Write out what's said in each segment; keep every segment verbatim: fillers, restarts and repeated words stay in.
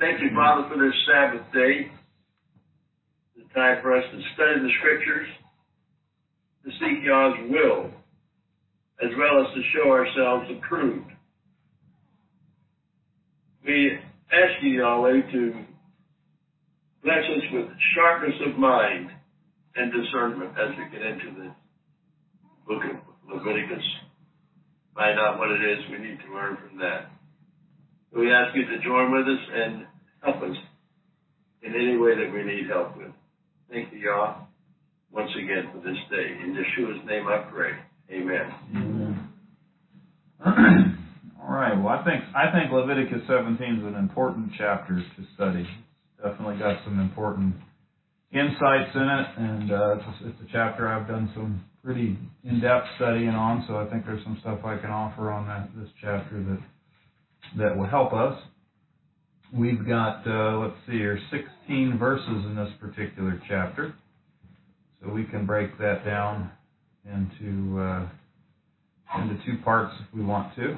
Thank you, Father, for this Sabbath day, the time for us to study the Scriptures, to seek God's will, as well as to show ourselves approved. We ask you, Yahweh, to bless us with sharpness of mind and discernment as we get into the book of Leviticus. Find out what it is we need to learn from that. We ask you to join with us and help us in any way that we need help with. Thank you, Yah, once again for this day. In Yeshua's name I pray. Amen. Amen. All right. Well, I think I think Leviticus seventeen is an important chapter to study. It's definitely got some important insights in it, and uh, it's, a, it's a chapter I've done some pretty in-depth studying on. So I think there's some stuff I can offer on that this chapter that that will help us. We've got uh, let's see here, sixteen verses in this particular chapter, so we can break that down into uh, into two parts if we want to.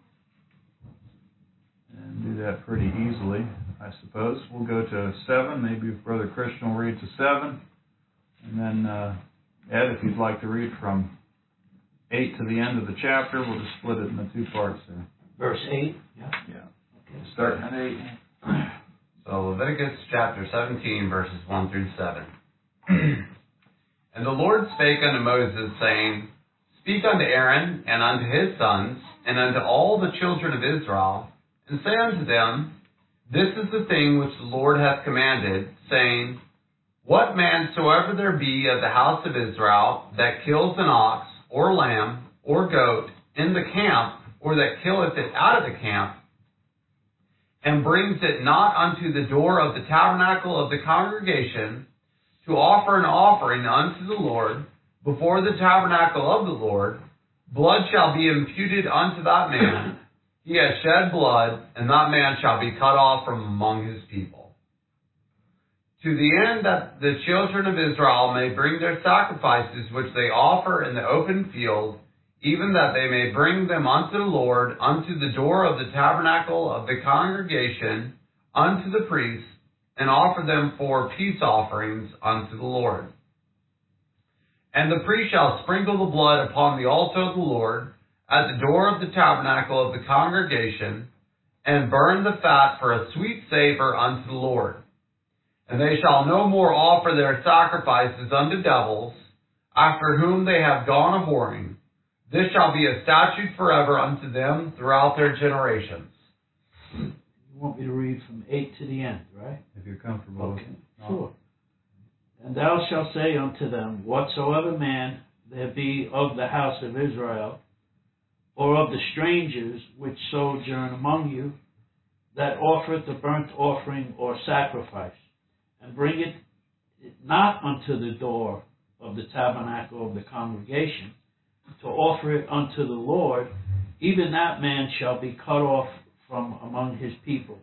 And do that pretty easily, I suppose. We'll go to seven. Maybe if Brother Christian will read to seven. And then, uh, Ed, if you'd like to read from eight to the end of the chapter, we'll just split it into two parts there. Verse eight? Yeah. Yeah. Okay. Starting at eight. So Leviticus chapter seventeen, verses one through seven. And the Lord spake unto Moses, saying, Speak unto Aaron, and unto his sons, and unto all the children of Israel, and say unto them, This is the thing which the Lord hath commanded, saying, What man soever there be of the house of Israel that kills an ox, or lamb, or goat, in the camp, or that killeth it out of the camp, and brings it not unto the door of the tabernacle of the congregation, to offer an offering unto the Lord, before the tabernacle of the Lord, blood shall be imputed unto that man. He has shed blood, and that man shall be cut off from among his people. To the end that the children of Israel may bring their sacrifices which they offer in the open field, even that they may bring them unto the Lord, unto the door of the tabernacle of the congregation, unto the priests, and offer them for peace offerings unto the Lord. And the priest shall sprinkle the blood upon the altar of the Lord, at the door of the tabernacle of the congregation, and burn the fat for a sweet savor unto the Lord. And they shall no more offer their sacrifices unto devils, after whom they have gone a whoring. This shall be a statute forever unto them throughout their generations. You want me to read from eight to the end, right? If you're comfortable Okay, with it. sure. And thou shalt say unto them, Whatsoever man there be of the house of Israel, or of the strangers which sojourn among you, that offereth a burnt offering or sacrifice, and bring it not unto the door of the tabernacle of the congregation, to offer it unto the Lord, even that man shall be cut off from among his people.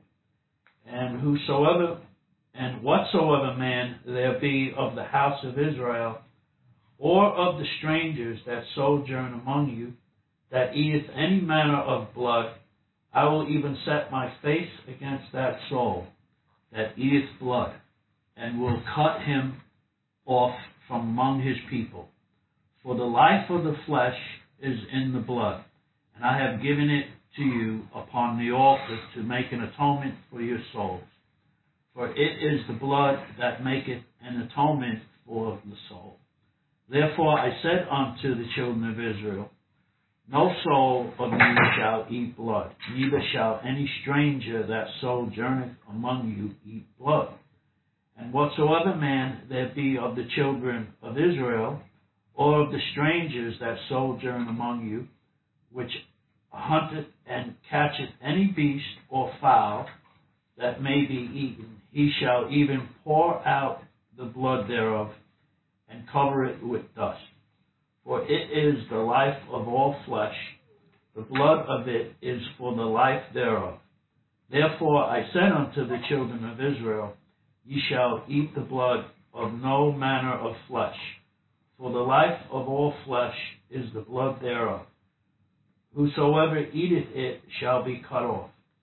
And whosoever and whatsoever man there be of the house of Israel, or of the strangers that sojourn among you, that eateth any manner of blood, I will even set my face against that soul that eateth blood, and will cut him off from among his people. For the life of the flesh is in the blood, and I have given it to you upon the altar to make an atonement for your souls. For it is the blood that maketh an atonement for the soul. Therefore I said unto the children of Israel, No soul of you shall eat blood, neither shall any stranger that sojourneth among you eat blood. And whatsoever man there be of the children of Israel, or of the strangers that sojourn among you, which hunteth and catcheth any beast or fowl that may be eaten, he shall even pour out the blood thereof, and cover it with dust. For it is the life of all flesh, the blood of it is for the life thereof. Therefore I said unto the children of Israel, Ye shall eat the blood of no manner of flesh, for the life of all flesh is the blood thereof. Whosoever eateth it shall be cut off. And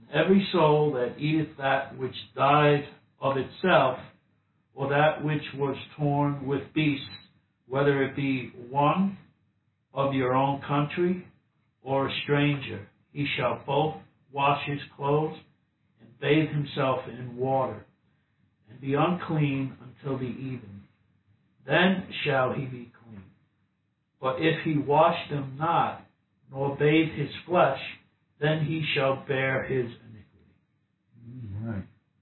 Every soul that eateth that which died of itself, or that which was torn with beasts, whether it be one of your own country or a stranger, he shall both wash his clothes and bathe himself in water, and be unclean until the even. Then shall he be clean. But if he wash them not, nor bathe his flesh, then he shall bear his iniquity. All right.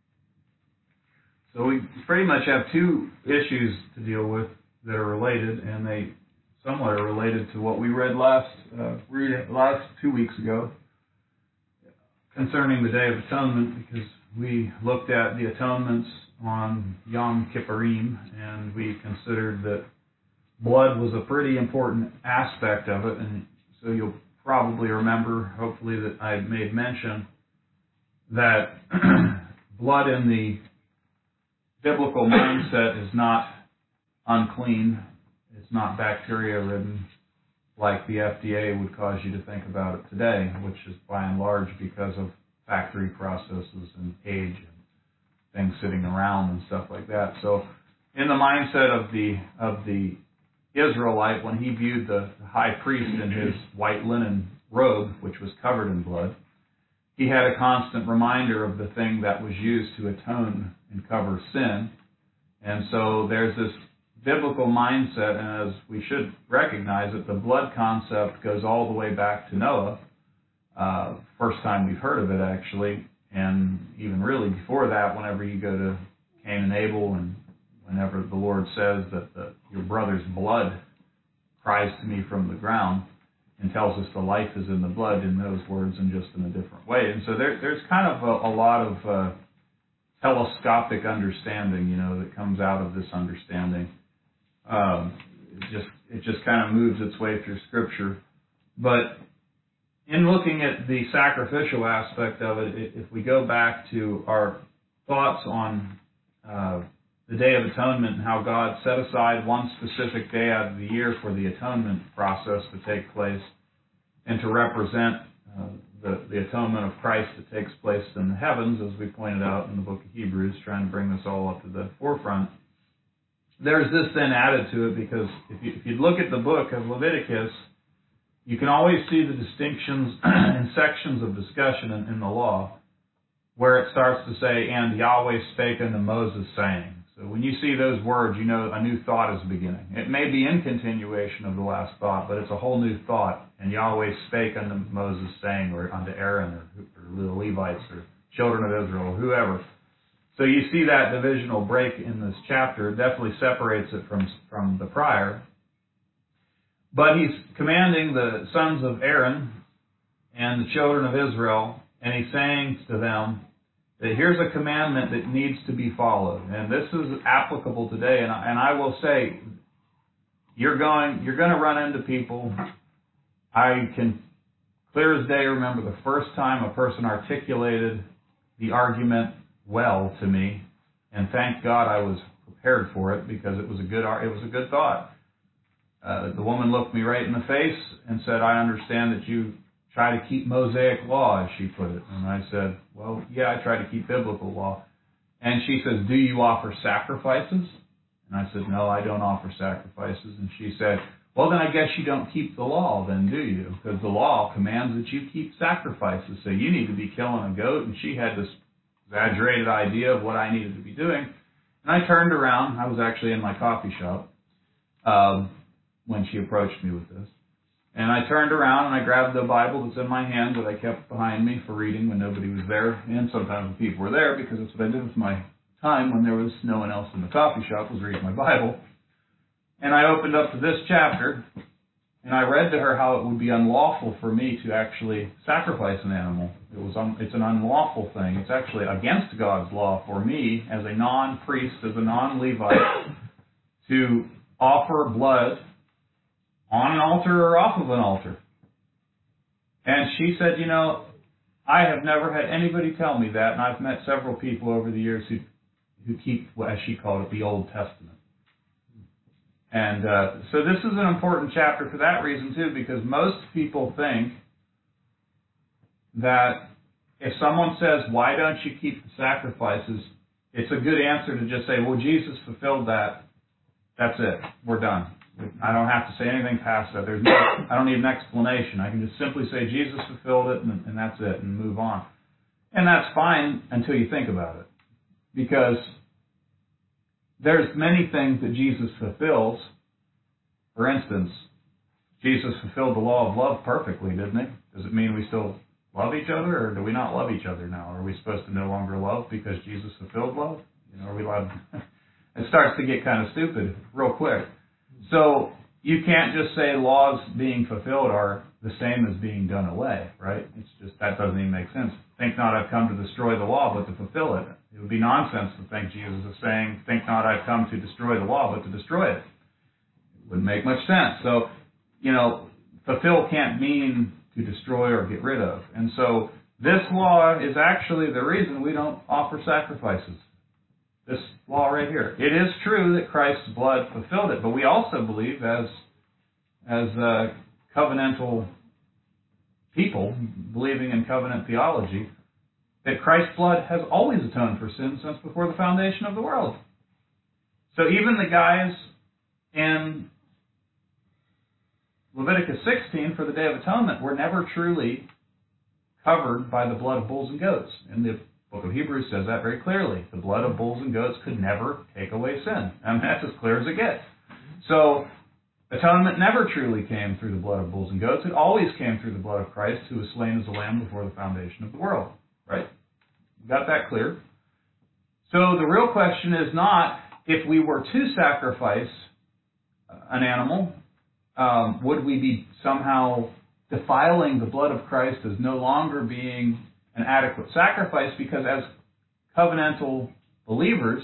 So we pretty much have two issues to deal with that are related, and they somewhat are related to what we read last uh, read last two weeks ago concerning the Day of Atonement, because we looked at the atonements on Yom Kippurim, and we considered that blood was a pretty important aspect of it. And so you'll probably remember, hopefully, that I made mention that blood in the biblical mindset is not unclean. It's not bacteria-ridden like the F D A would cause you to think about it today, which is by and large because of factory processes and age and things sitting around and stuff like that. So in the mindset of the of the Israelite, when he viewed the high priest in his white linen robe, which was covered in blood, he had a constant reminder of the thing that was used to atone and cover sin. And so there's this biblical mindset, and as we should recognize it, the blood concept goes all the way back to Noah. Uh, first time we've heard of it, actually, and even really before that, whenever you go to Cain and Abel, and whenever the Lord says that the, your brother's blood cries to me from the ground, and tells us the life is in the blood in those words and just in a different way. And so there, there's kind of a, a lot of uh, telescopic understanding, you know, that comes out of this understanding. Um, it just it just kind of moves its way through Scripture. But in looking at the sacrificial aspect of it, if we go back to our thoughts on uh, the Day of Atonement and how God set aside one specific day out of the year for the atonement process to take place and to represent uh, the, the atonement of Christ that takes place in the heavens, as we pointed out in the book of Hebrews, trying to bring this all up to the forefront. There's this then added to it, because if you, if you look at the book of Leviticus, you can always see the distinctions and sections of discussion in, in the law where it starts to say, and Yahweh spake unto Moses, saying. So when you see those words, you know a new thought is beginning. It may be in continuation of the last thought, but it's a whole new thought. And Yahweh spake unto Moses, saying, or unto Aaron, or, or the Levites, or children of Israel, or whoever. So you see that divisional break in this chapter. It definitely separates it from, from the prior. But he's commanding the sons of Aaron and the children of Israel, and he's saying to them that here's a commandment that needs to be followed. And this is applicable today. And I, and I will say, you're going, you're going to run into people. I can clear as day remember the first time a person articulated the argument well to me, and thank God I was prepared for it, because it was a good it was a good thought. Uh, the woman looked me right in the face and said, "I understand that you try to keep Mosaic law," as she put it. And I said, "Well, yeah, I try to keep biblical law." And she says, "Do you offer sacrifices?" And I said, "No, I don't offer sacrifices." And she said, "Well, then I guess you don't keep the law, then, do you? Because the law commands that you keep sacrifices, so you need to be killing a goat." And she had this exaggerated idea of what I needed to be doing. And I turned around. I was actually in my coffee shop um, when she approached me with this. And I turned around and I grabbed the Bible that's in my hand that I kept behind me for reading when nobody was there. And sometimes when people were there, because that's what I did with my time when there was no one else in the coffee shop, was reading my Bible. And I opened up to this chapter, and I read to her how it would be unlawful for me to actually sacrifice an animal. It was un, it's an unlawful thing. It's actually against God's law for me, as a non-priest, as a non-Levite, to offer blood on an altar or off of an altar. And she said, "You know, I have never had anybody tell me that, and I've met several people over the years who, who keep, as she called it, the Old Testament." And uh, so this is an important chapter for that reason, too, because most people think that if someone says, why don't you keep the sacrifices, it's a good answer to just say, well, Jesus fulfilled that. That's it. We're done. I don't have to say anything past that. There's no, I don't need an explanation. I can just simply say Jesus fulfilled it, and, and that's it, and move on. And that's fine until you think about it. Because there's many things that Jesus fulfills. For instance, Jesus fulfilled the law of love perfectly, didn't he? Does it mean we still love each other, or do we not love each other now? Are we supposed to no longer love because Jesus fulfilled love? You know, are we allowed? It starts to get kind of stupid real quick. So you can't just say laws being fulfilled are the same as being done away, right? It's just, that doesn't even make sense. Think not I've come to destroy the law, but to fulfill it. It would be nonsense to think Jesus is saying, think not I've come to destroy the law, but to destroy it. It wouldn't make much sense. So, you know, fulfill can't mean to destroy or get rid of. And so this law is actually the reason we don't offer sacrifices. This law right here. It is true that Christ's blood fulfilled it, but we also believe as as uh, covenantal people, believing in covenant theology, that Christ's blood has always atoned for sin since before the foundation of the world. So even the guys in Leviticus sixteen for the Day of Atonement were never truly covered by the blood of bulls and goats. And the book of Hebrews says that very clearly. The blood of bulls and goats could never take away sin. And that's as clear as it gets. So atonement never truly came through the blood of bulls and goats. It always came through the blood of Christ, who was slain as a lamb before the foundation of the world. Right? Got that clear? So the real question is not if we were to sacrifice an animal, um, would we be somehow defiling the blood of Christ as no longer being an adequate sacrifice? Because as covenantal believers,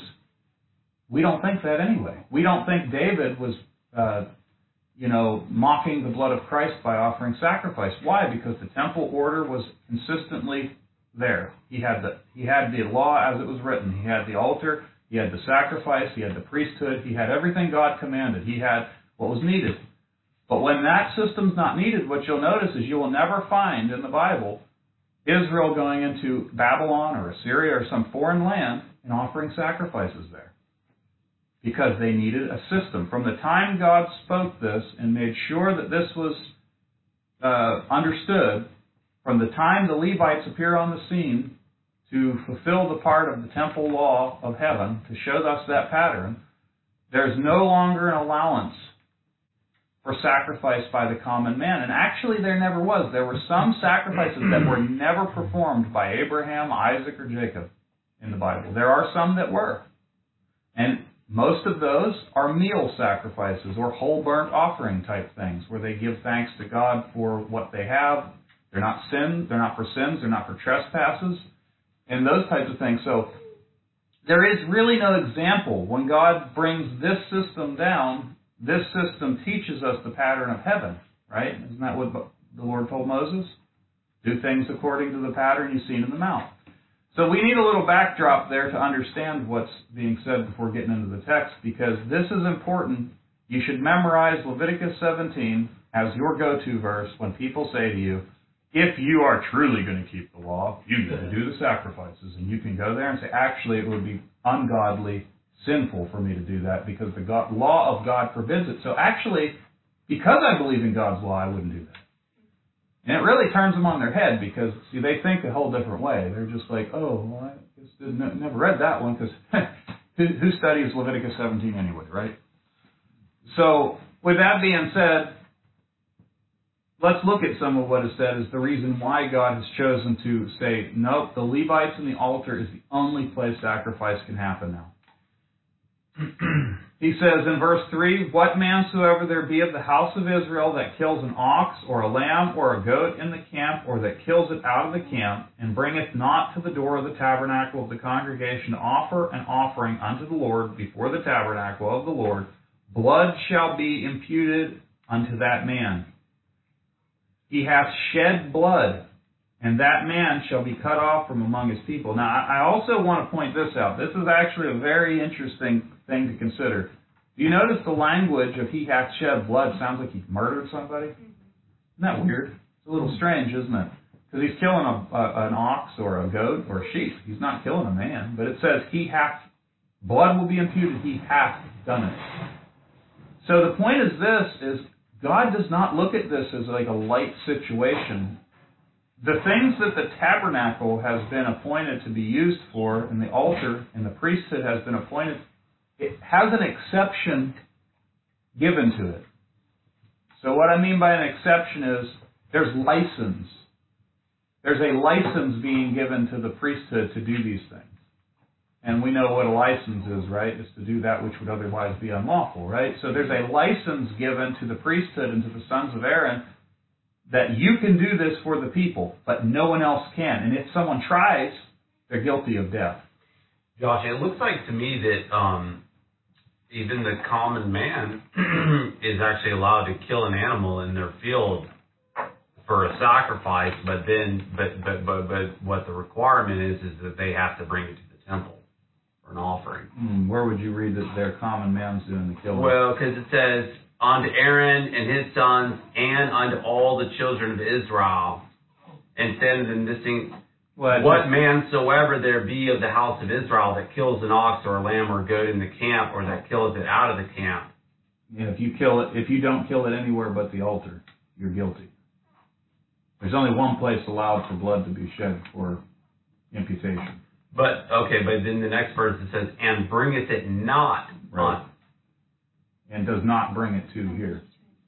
we don't think that anyway. We don't think David was, uh, you know, mocking the blood of Christ by offering sacrifice. Why? Because the temple order was consistently there. He had the he had the law as it was written. He had the altar. He had the sacrifice. He had the priesthood. He had everything God commanded. He had what was needed. But when that system's not needed, what you'll notice is you will never find in the Bible Israel going into Babylon or Assyria or some foreign land and offering sacrifices there. Because they needed a system. From the time God spoke this and made sure that this was uh, understood, from the time the Levites appear on the scene to fulfill the part of the temple law of heaven, to show us that pattern, there's no longer an allowance for sacrifice by the common man. And actually there never was. There were some sacrifices that were never performed by Abraham, Isaac, or Jacob in the Bible. There are some that were. And most of those are meal sacrifices or whole burnt offering type things where they give thanks to God for what they have. They're not sin, they're not for sins, they're not for trespasses, and those types of things. So there is really no example. When God brings this system down, this system teaches us the pattern of heaven, right? Isn't that what the Lord told Moses? Do things according to the pattern you've seen in the mount. So we need a little backdrop there to understand what's being said before getting into the text, because this is important. You should memorize Leviticus seventeen as your go-to verse when people say to you, if you are truly going to keep the law, you got to do the sacrifices. And you can go there and say, actually, it would be ungodly, sinful for me to do that because the God, law of God forbids it. So actually, because I believe in God's law, I wouldn't do that. And it really turns them on their head because, see, they think a whole different way. They're just like, oh, well, I just didn't, never read that one because who, who studies Leviticus seventeen anyway, right? So with that being said, let's look at some of what is said as the reason why God has chosen to say, nope, the Levites and the altar is the only place sacrifice can happen now. He says in verse three, what man soever there be of the house of Israel that kills an ox or a lamb or a goat in the camp, or that kills it out of the camp, and bringeth not to the door of the tabernacle of the congregation to offer an offering unto the Lord before the tabernacle of the Lord, blood shall be imputed unto that man. He hath shed blood, and that man shall be cut off from among his people. Now, I also want to point this out. This is actually a very interesting thing to consider. Do you notice the language of he hath shed blood sounds like he murdered somebody? Isn't that weird? It's a little strange, isn't it? because he's killing a, a, an ox or a goat or a sheep. He's not killing a man, but it says he hath, blood will be imputed, he hath done it. So the point is this, is God does not look at this as like a light situation. The things that the tabernacle has been appointed to be used for, and the altar and the priesthood has been appointed, it has an exception given to it. So what I mean by an exception is there's license. There's a license being given to the priesthood to do these things. And we know what a license is, right? It's to do that which would otherwise be unlawful, right? So there's a license given to the priesthood and to the sons of Aaron that you can do this for the people, but no one else can. And if someone tries, they're guilty of death. Josh, it looks like to me that um, even the common man is actually allowed to kill an animal in their field for a sacrifice, but then, but but but but what the requirement is is that they have to bring it to the temple for an offering. Mm, where would you read that their common man's doing the killing? Well, because it says, unto Aaron and his sons, and unto all the children of Israel, and send them this thing. What, what man soever there be of the house of Israel that kills an ox or a lamb or a goat in the camp, or that kills it out of the camp. Yeah, if you kill it, if you don't kill it anywhere but the altar, you're guilty. There's only one place allowed for blood to be shed for imputation. But okay, but then the next verse it says, and bringeth it not right. on. And does not bring it to here.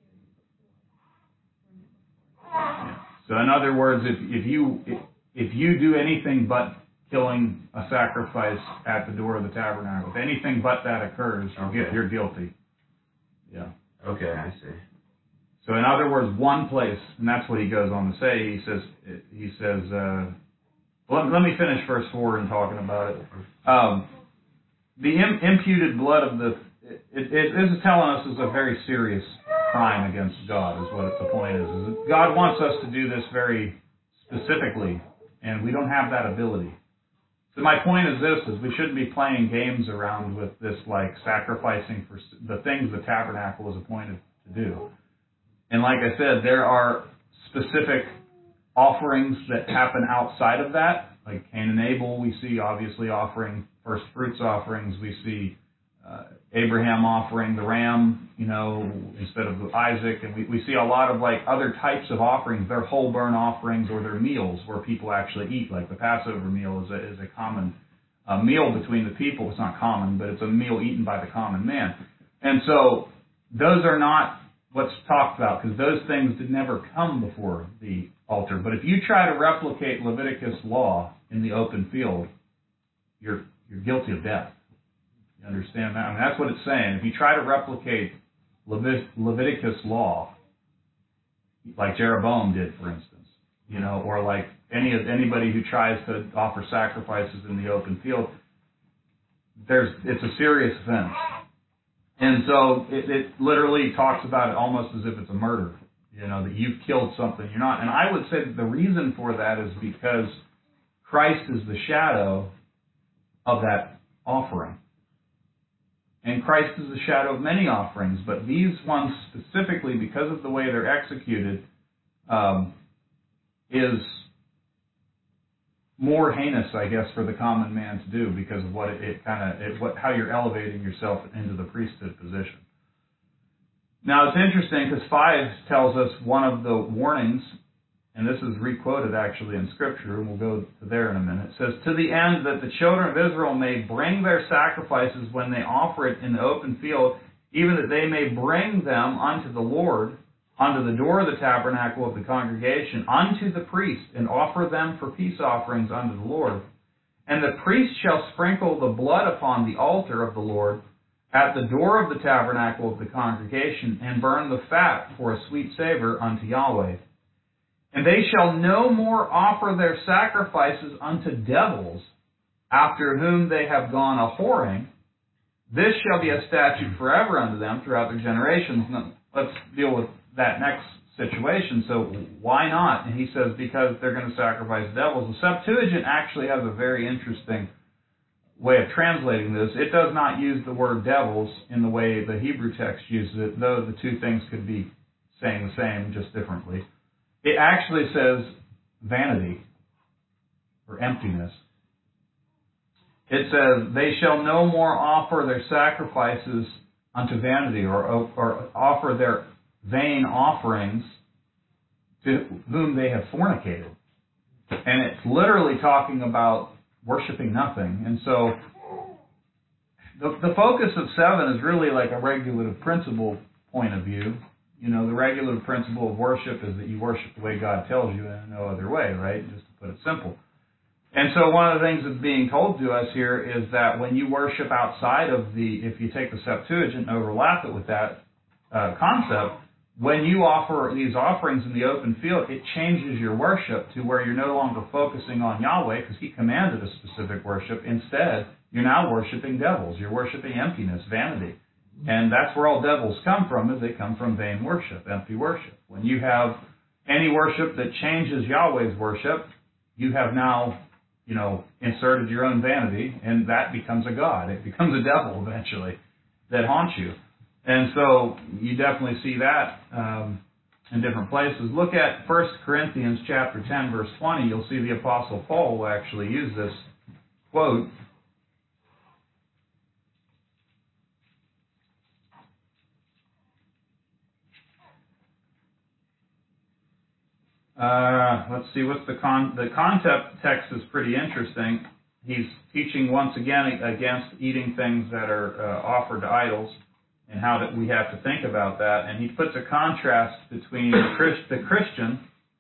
Yeah. So in other words, if if you if, if you do anything but killing a sacrifice at the door of the tabernacle, if anything but that occurs, okay. you're guilty. Yeah. Okay, I see. So in other words, one place, and that's what he goes on to say. He says he says. Uh, well, let me finish verse four in talking about it. Um, the im- imputed blood of the It, it, this is telling us is a very serious crime against God, is what the point is. is that God wants us to do this very specifically, and we don't have that ability. So my point is this, is we shouldn't be playing games around with this, like sacrificing for the things the tabernacle was appointed to do. And like I said, there are specific offerings that happen outside of that, like Cain and Abel, we see obviously offering first fruits offerings, we see Uh, Abraham offering the ram, you know, instead of Isaac, and we, we see a lot of like other types of offerings. They're whole burnt offerings, or they're meals where people actually eat. Like the Passover meal is a, is a common uh, meal between the people. It's not common, but it's a meal eaten by the common man. And so those are not what's talked about, because those things did never come before the altar. But if you try to replicate Leviticus law in the open field, you're you're guilty of death. Understand that? I mean, that's what it's saying. If you try to replicate Levit- Leviticus law, like Jeroboam did, for instance, you know, or like any anybody who tries to offer sacrifices in the open field, there's it's a serious offense. And so it, it literally talks about it almost as if it's a murder, you know, that you've killed something you're not. And I would say that the reason for that is because Christ is the shadow of that offering. And Christ is the shadow of many offerings, but these ones specifically, because of the way they're executed, um, is more heinous, I guess, for the common man to do because of what it, it kind of, it, what how you're elevating yourself into the priesthood position. Now it's interesting because five tells us one of the warnings, and this is requoted actually in Scripture, and we'll go to there in a minute. It says, to the end that the children of Israel may bring their sacrifices when they offer it in the open field, even that they may bring them unto the Lord, unto the door of the tabernacle of the congregation, unto the priest, and offer them for peace offerings unto the Lord. And the priest shall sprinkle the blood upon the altar of the Lord at the door of the tabernacle of the congregation, and burn the fat for a sweet savor unto Yahweh. And they shall no more offer their sacrifices unto devils, after whom they have gone a whoring. This shall be a statute forever unto them throughout their generations. Now, let's deal with that next situation. So why not? And he says, because they're going to sacrifice devils. The Septuagint actually has a very interesting way of translating this. It does not use the word devils in the way the Hebrew text uses it, though the two things could be saying the same, just differently. It actually says vanity or emptiness. It says, they shall no more offer their sacrifices unto vanity, or, or offer their vain offerings to whom they have fornicated. And it's literally talking about worshiping nothing. And so the, the focus of seven is really like a regulative principle point of view. You know, the regulative principle of worship is that you worship the way God tells you and no other way, right? Just to put it simple. And so one of the things that's being told to us here is that when you worship outside of the, if you take the Septuagint and overlap it with that uh, concept, when you offer these offerings in the open field, it changes your worship to where you're no longer focusing on Yahweh because He commanded a specific worship. Instead, you're now worshiping devils. You're worshiping emptiness, vanity. And that's where all devils come from, is they come from vain worship, empty worship. When you have any worship that changes Yahweh's worship, you have now, you know, inserted your own vanity, and that becomes a god. It becomes a devil eventually that haunts you. And so you definitely see that um, in different places. Look at First Corinthians chapter ten, verse twenty. You'll see the Apostle Paul will actually use this quote. Uh, let's see, what's the con... The context is pretty interesting. He's teaching once again against eating things that are uh, offered to idols and how that we have to think about that. And he puts a contrast between the, Christ, the Christian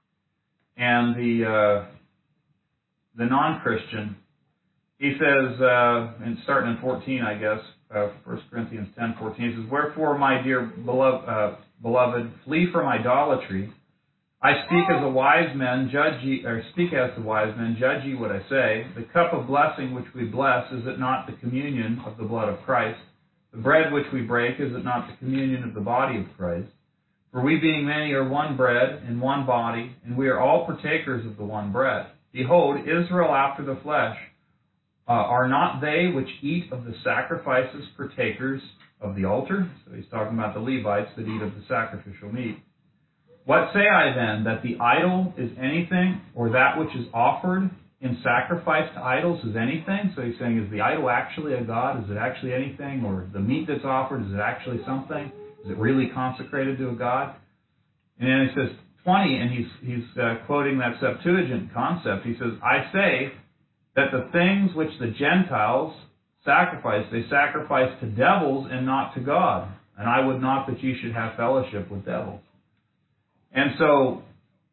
and the uh, the non-Christian. He says, uh, and starting in fourteen, I guess, uh, First Corinthians ten fourteen, he says, wherefore, my dear beloved, uh, beloved, flee from idolatry. I speak as a wise man, judge ye, or speak as the wise men, judge ye what I say. The cup of blessing which we bless, is it not the communion of the blood of Christ? The bread which we break, is it not the communion of the body of Christ? For we being many are one bread and one body, and we are all partakers of the one bread. Behold, Israel after the flesh, uh, are not they which eat of the sacrifices partakers of the altar? So he's talking about the Levites that eat of the sacrificial meat. What say I then, that the idol is anything, or that which is offered in sacrifice to idols is anything? So he's saying, is the idol actually a god? Is it actually anything? Or the meat that's offered, is it actually something? Is it really consecrated to a god? And then he says twenty, and he's he's uh, quoting that Septuagint concept. He says, I say that the things which the Gentiles sacrifice, they sacrifice to devils and not to God. And I would not that ye should have fellowship with devils. And so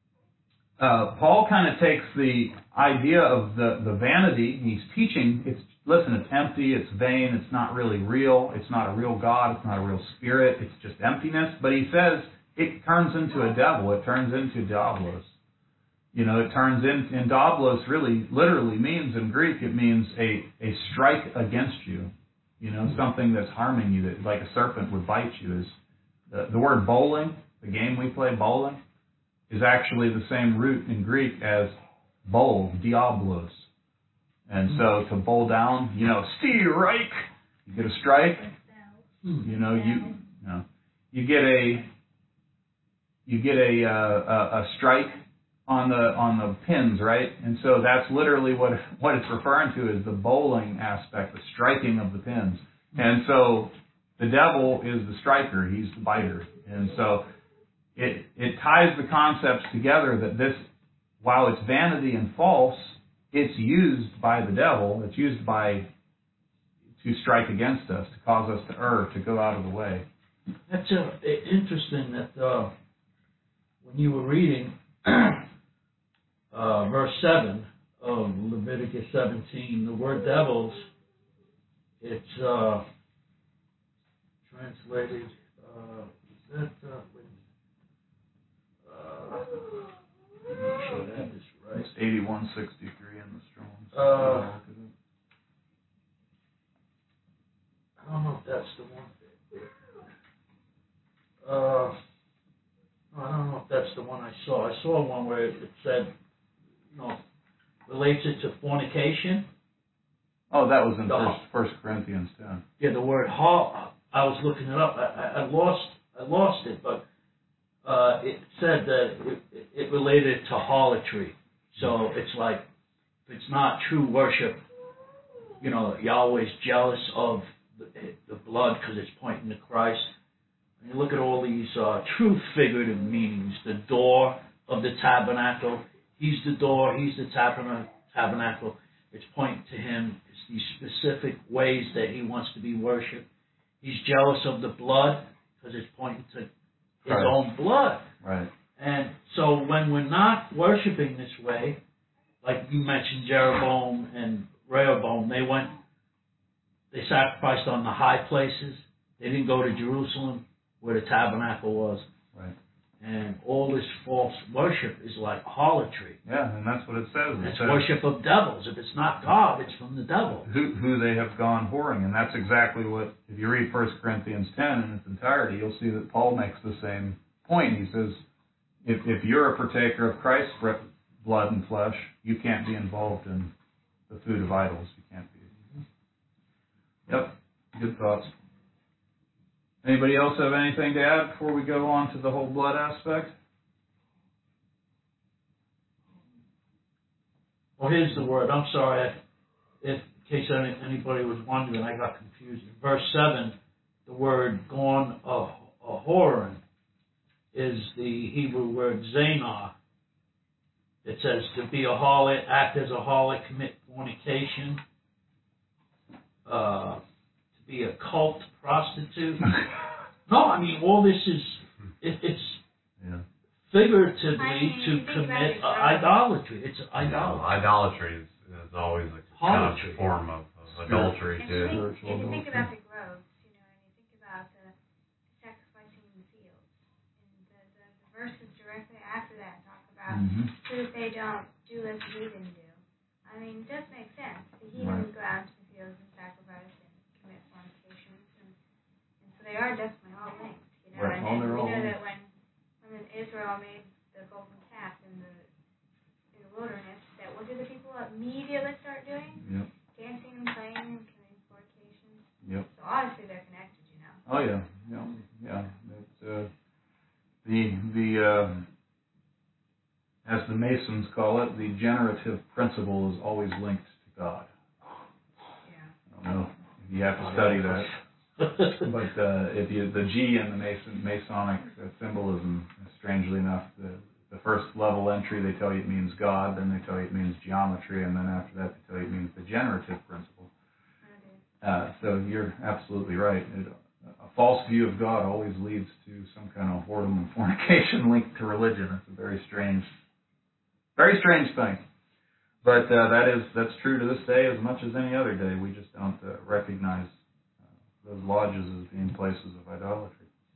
uh, Paul kind of takes the idea of the, the vanity, and he's teaching, it's listen, it's empty, it's vain, it's not really real, it's not a real God, it's not a real spirit, it's just emptiness. But he says it turns into a devil, it turns into diablos. You know, it turns in, and diablos really, literally means in Greek, it means a, a strike against you. You know, something that's harming you, that like a serpent would bite you. Is the, the word bowling, the game we play, bowling, is actually the same root in Greek as bowl, diablos. And so to bowl down, you know, strike, you get a strike, you know, you, you know, you get a, you get a, uh, a, a strike on the, on the pins, right? And so that's literally what, what it's referring to is the bowling aspect, the striking of the pins. And so the devil is the striker, he's the biter. And so It, it ties the concepts together that this, while it's vanity and false, it's used by the devil, it's used by, to strike against us, to cause us to err, to go out of the way. That's uh, interesting that uh, when you were reading uh, verse seven of Leviticus seventeen, the word devils, it's uh, translated, uh, is that, uh, make sure I have this right. It's eighty-one sixty-three in the Strong's. Uh, I don't know if that's the one. Uh, no, I don't know if that's the one I saw. I saw one where it said, you know, relates it to fornication. Oh, that was in the, First, First Corinthians ten. Yeah, the word hol. I was looking it up. I, I, I lost. I lost it, but. Uh, it said that it, it related to harlotry. So it's like, if it's not true worship, you know, you're always jealous of the, the blood because it's pointing to Christ. And you look at all these uh, true figurative meanings. The door of the tabernacle, he's the door, he's the tabernacle. It's pointing to him. It's these specific ways that he wants to be worshipped. He's jealous of the blood because it's pointing to his Right. own blood. Right. And so when we're not worshiping this way, like you mentioned Jeroboam and Rehoboam, they went, they sacrificed on the high places. They didn't go to Jerusalem where the tabernacle was. Right. And all this false worship is like harlotry. Yeah, and that's what it says. It It's says worship of devils. If it's not God, it's from the devil. who, who they have gone whoring. And that's exactly what, if you read First Corinthians ten in its entirety, you'll see that Paul makes the same point. He says, if, if you're a partaker of Christ's blood and flesh, you can't be involved in the food of idols. You can't be. Yep, good thoughts. Anybody else have anything to add before we go on to the whole blood aspect? Well, here's the word. I'm sorry if, in case any, anybody was wondering, I got confused. In verse seven, the word gone a, a whoring is the Hebrew word zanah. It says to be a harlot, act as a harlot, commit fornication, uh, to be a cult prostitute. No, I mean, all this is, it, it's Yeah. figuratively I mean, to think about commit it, uh, right? idolatry. It's I know, idolatry. idolatry is, is always a kind Harlotry. of form of, of adultery If too. you think, Spiritual if you think adultery. about the groves, you know, and you think about the sacrificing in the fields, and the, the, the verses directly after that talk about Mm-hmm. so that they don't do as the heathen do. I mean, it does make sense. The heathen Right. would go out into the fields and sacrifice and commit fornications, and, and so they are definitely all linked, you know. Right. And, Oh, and they're we all know linked. that when when Israel made the golden calf in the in the wilderness, that what did the people immediately start doing? Yep. Dancing and playing and committing fornications. Yep. So obviously they're connected, you know. Oh yeah. Yeah. Yeah. It's, uh, the the uh, as the Masons call it, the generative principle is always linked to God. Yeah. I don't know if you have to study that, but uh, if you the G in the Mason Masonic uh, symbolism, strangely enough, the the first level entry they tell you it means God, then they tell you it means geometry, and then after that they tell you it means the generative principle. Uh, so you're absolutely right. It, a false view of God always leads to some kind of whoredom and fornication linked to religion. It's a very strange, very strange thing. But uh, that is that's true to this day as much as any other day. We just don't uh, recognize uh, those lodges as being places of idolatry.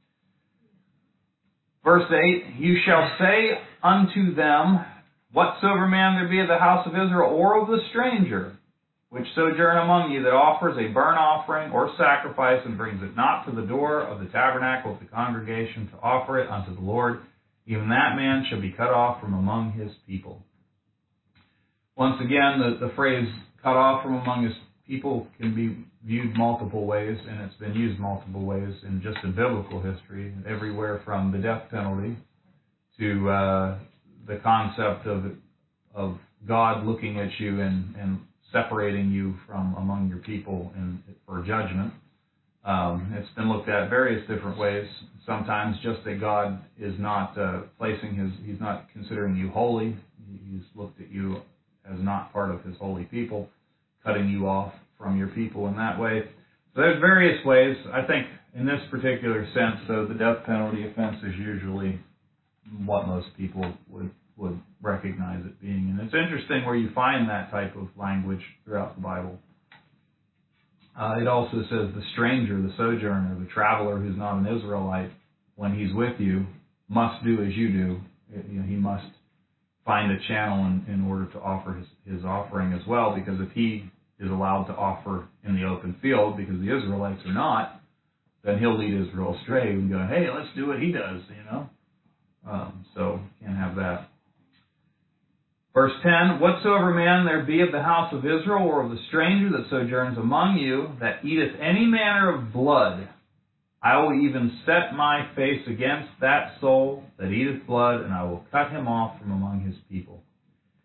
Verse eight, you shall say unto them, whatsoever man there be of the house of Israel or of the stranger, which sojourn among you, that offers a burnt offering or sacrifice, and brings it not to the door of the tabernacle of the congregation to offer it unto the Lord, even that man shall be cut off from among his people. Once again, the, the phrase cut off from among his people can be viewed multiple ways, and it's been used multiple ways in just in biblical history, everywhere from the death penalty to uh, the concept of of God looking at you and, and separating you from among your people in, for judgment. Um, it's been looked at various different ways. Sometimes just that God is not uh, placing his, he's not considering you holy. He's looked at you as not part of his holy people, cutting you off from your people in that way. So there's various ways. I think in this particular sense, though, the death penalty offense is usually what most people would would recognize it being. And it's interesting where you find that type of language throughout the Bible. Uh, it also says the stranger, the sojourner, the traveler who's not an Israelite, when he's with you, must do as you do. You know, he must find a channel in, in order to offer his, his offering as well, because if he is allowed to offer in the open field, because the Israelites are not, then he'll lead Israel astray and go, hey, let's do what he does, you know. Um, so, can't have that. Verse ten, whatsoever man there be of the house of Israel or of the stranger that sojourns among you, that eateth any manner of blood, I will even set my face against that soul that eateth blood, and I will cut him off from among his people.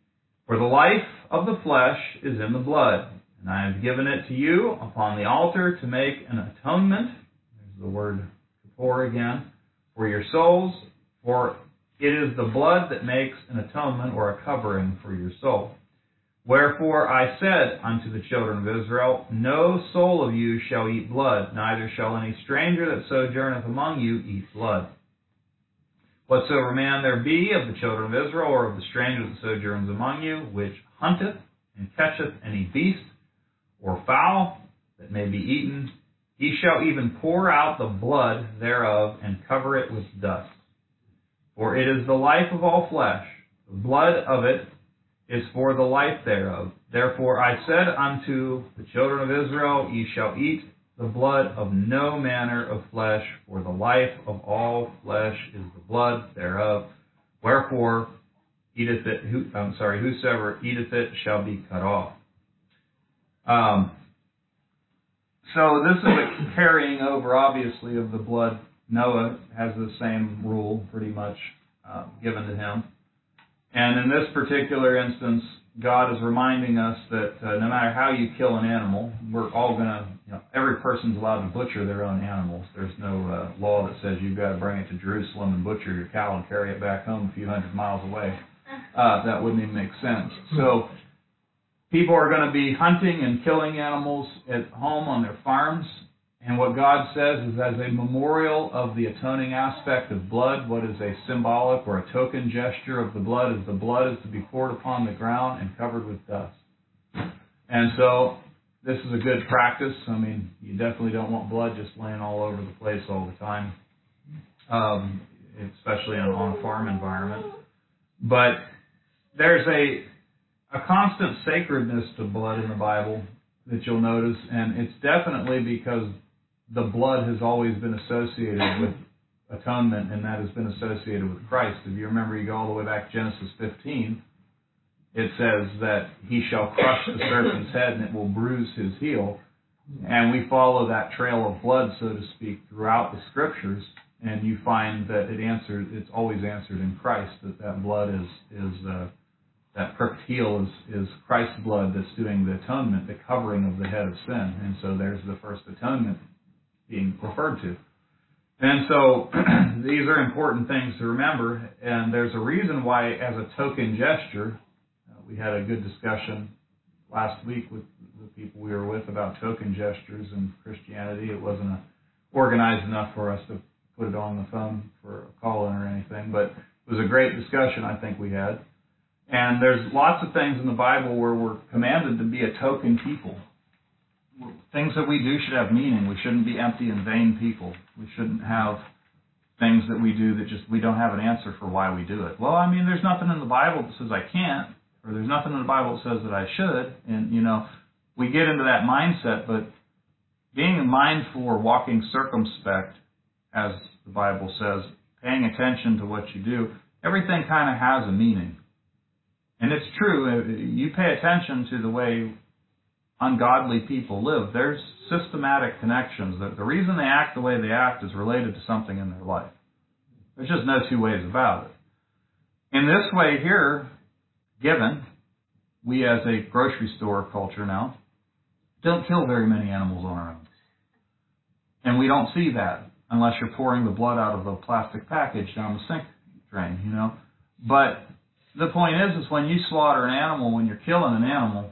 For the life of the flesh is in the blood, and I have given it to you upon the altar to make an atonement. There's the word kippur again. For your souls, for it is the blood that makes an atonement or a covering for your soul. Wherefore I said unto the children of Israel, no soul of you shall eat blood, neither shall any stranger that sojourneth among you eat blood. Whatsoever man there be of the children of Israel, or of the stranger that sojourns among you, which hunteth and catcheth any beast or fowl that may be eaten, he shall even pour out the blood thereof and cover it with dust. For it is the life of all flesh, the blood of it is for the life thereof. Therefore I said unto the children of Israel, ye shall eat the blood of no manner of flesh, for the life of all flesh is the blood thereof. Wherefore eateth it, who, I'm sorry, whosoever eateth it shall be cut off. Um, so this is a carrying over, obviously, of the blood. Noah has the same rule, pretty much, uh, given to him. And in this particular instance, God is reminding us that uh, no matter how you kill an animal, we're all going to, you know, every person's allowed to butcher their own animals. There's no uh, law that says you've got to bring it to Jerusalem and butcher your cow and carry it back home a few hundred miles away. Uh, that wouldn't even make sense. So people are going to be hunting and killing animals at home on their farms. And what God says is, as a memorial of the atoning aspect of blood, what is a symbolic or a token gesture of the blood is the blood is to be poured upon the ground and covered with dust. And so this is a good practice. I mean, you definitely don't want blood just laying all over the place all the time, um, especially in, on a farm environment. But there's a, a constant sacredness to blood in the Bible that you'll notice, and it's definitely because the blood has always been associated with atonement, and that has been associated with Christ. If you remember, you go all the way back to Genesis fifteen, it says that he shall crush the serpent's head and it will bruise his heel. And we follow that trail of blood, so to speak, throughout the scriptures, and you find that it answers, it's always answered in Christ, that that blood is, is uh, that pricked heel is, is Christ's blood that's doing the atonement, the covering of the head of sin. And so there's the first atonement being referred to. And so these are important things to remember, and there's a reason why, as a token gesture, uh, we had a good discussion last week with the people we were with about token gestures in Christianity. It wasn't a, organized enough for us to put it on the phone for a call-in or anything, but it was a great discussion I think we had. And there's lots of things in the Bible where we're commanded to be a token people. Things that we do should have meaning. We shouldn't be empty and vain people. We shouldn't have things that we do that just we don't have an answer for why we do it. Well, I mean, there's nothing in the Bible that says I can't, or there's nothing in the Bible that says that I should. And, you know, we get into that mindset, but being mindful or walking circumspect, as the Bible says, paying attention to what you do, everything kind of has a meaning. And it's true, you pay attention to the way ungodly people live, there's systematic connections. The, the reason they act the way they act is related to something in their life. There's just no two ways about it. In this way here, given, we as a grocery store culture now, don't kill very many animals on our own. And we don't see that unless you're pouring the blood out of a plastic package down the sink drain, you know. But the point is, is when you slaughter an animal, when you're killing an animal,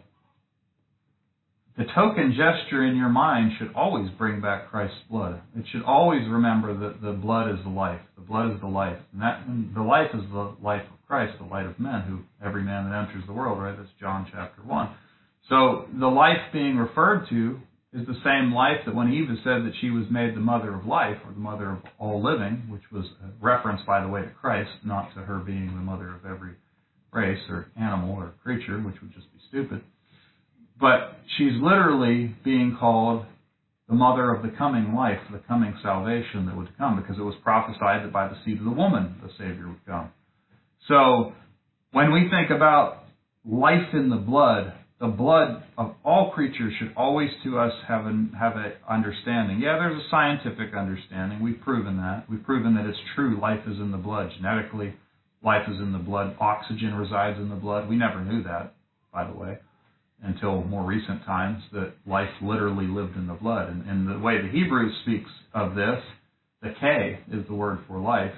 the token gesture in your mind should always bring back Christ's blood. It should always remember that the blood is the life. The blood is the life. And that, and the life is the life of Christ, the light of men, who every man that enters the world, right? That's John chapter one. So the life being referred to is the same life that when Eve said that she was made the mother of life, or the mother of all living, which was a reference, by the way, to Christ, not to her being the mother of every race or animal or creature, which would just be stupid. But she's literally being called the mother of the coming life, the coming salvation that would come, because it was prophesied that by the seed of the woman the Savior would come. So when we think about life in the blood, the blood of all creatures should always to us have an have an understanding. Yeah, there's a scientific understanding. We've proven that. We've proven that it's true. Life is in the blood. Genetically, life is in the blood. Oxygen resides in the blood. We never knew that, by the way, until more recent times, that life literally lived in the blood. And, and the way the Hebrew speaks of this, the K is the word for life,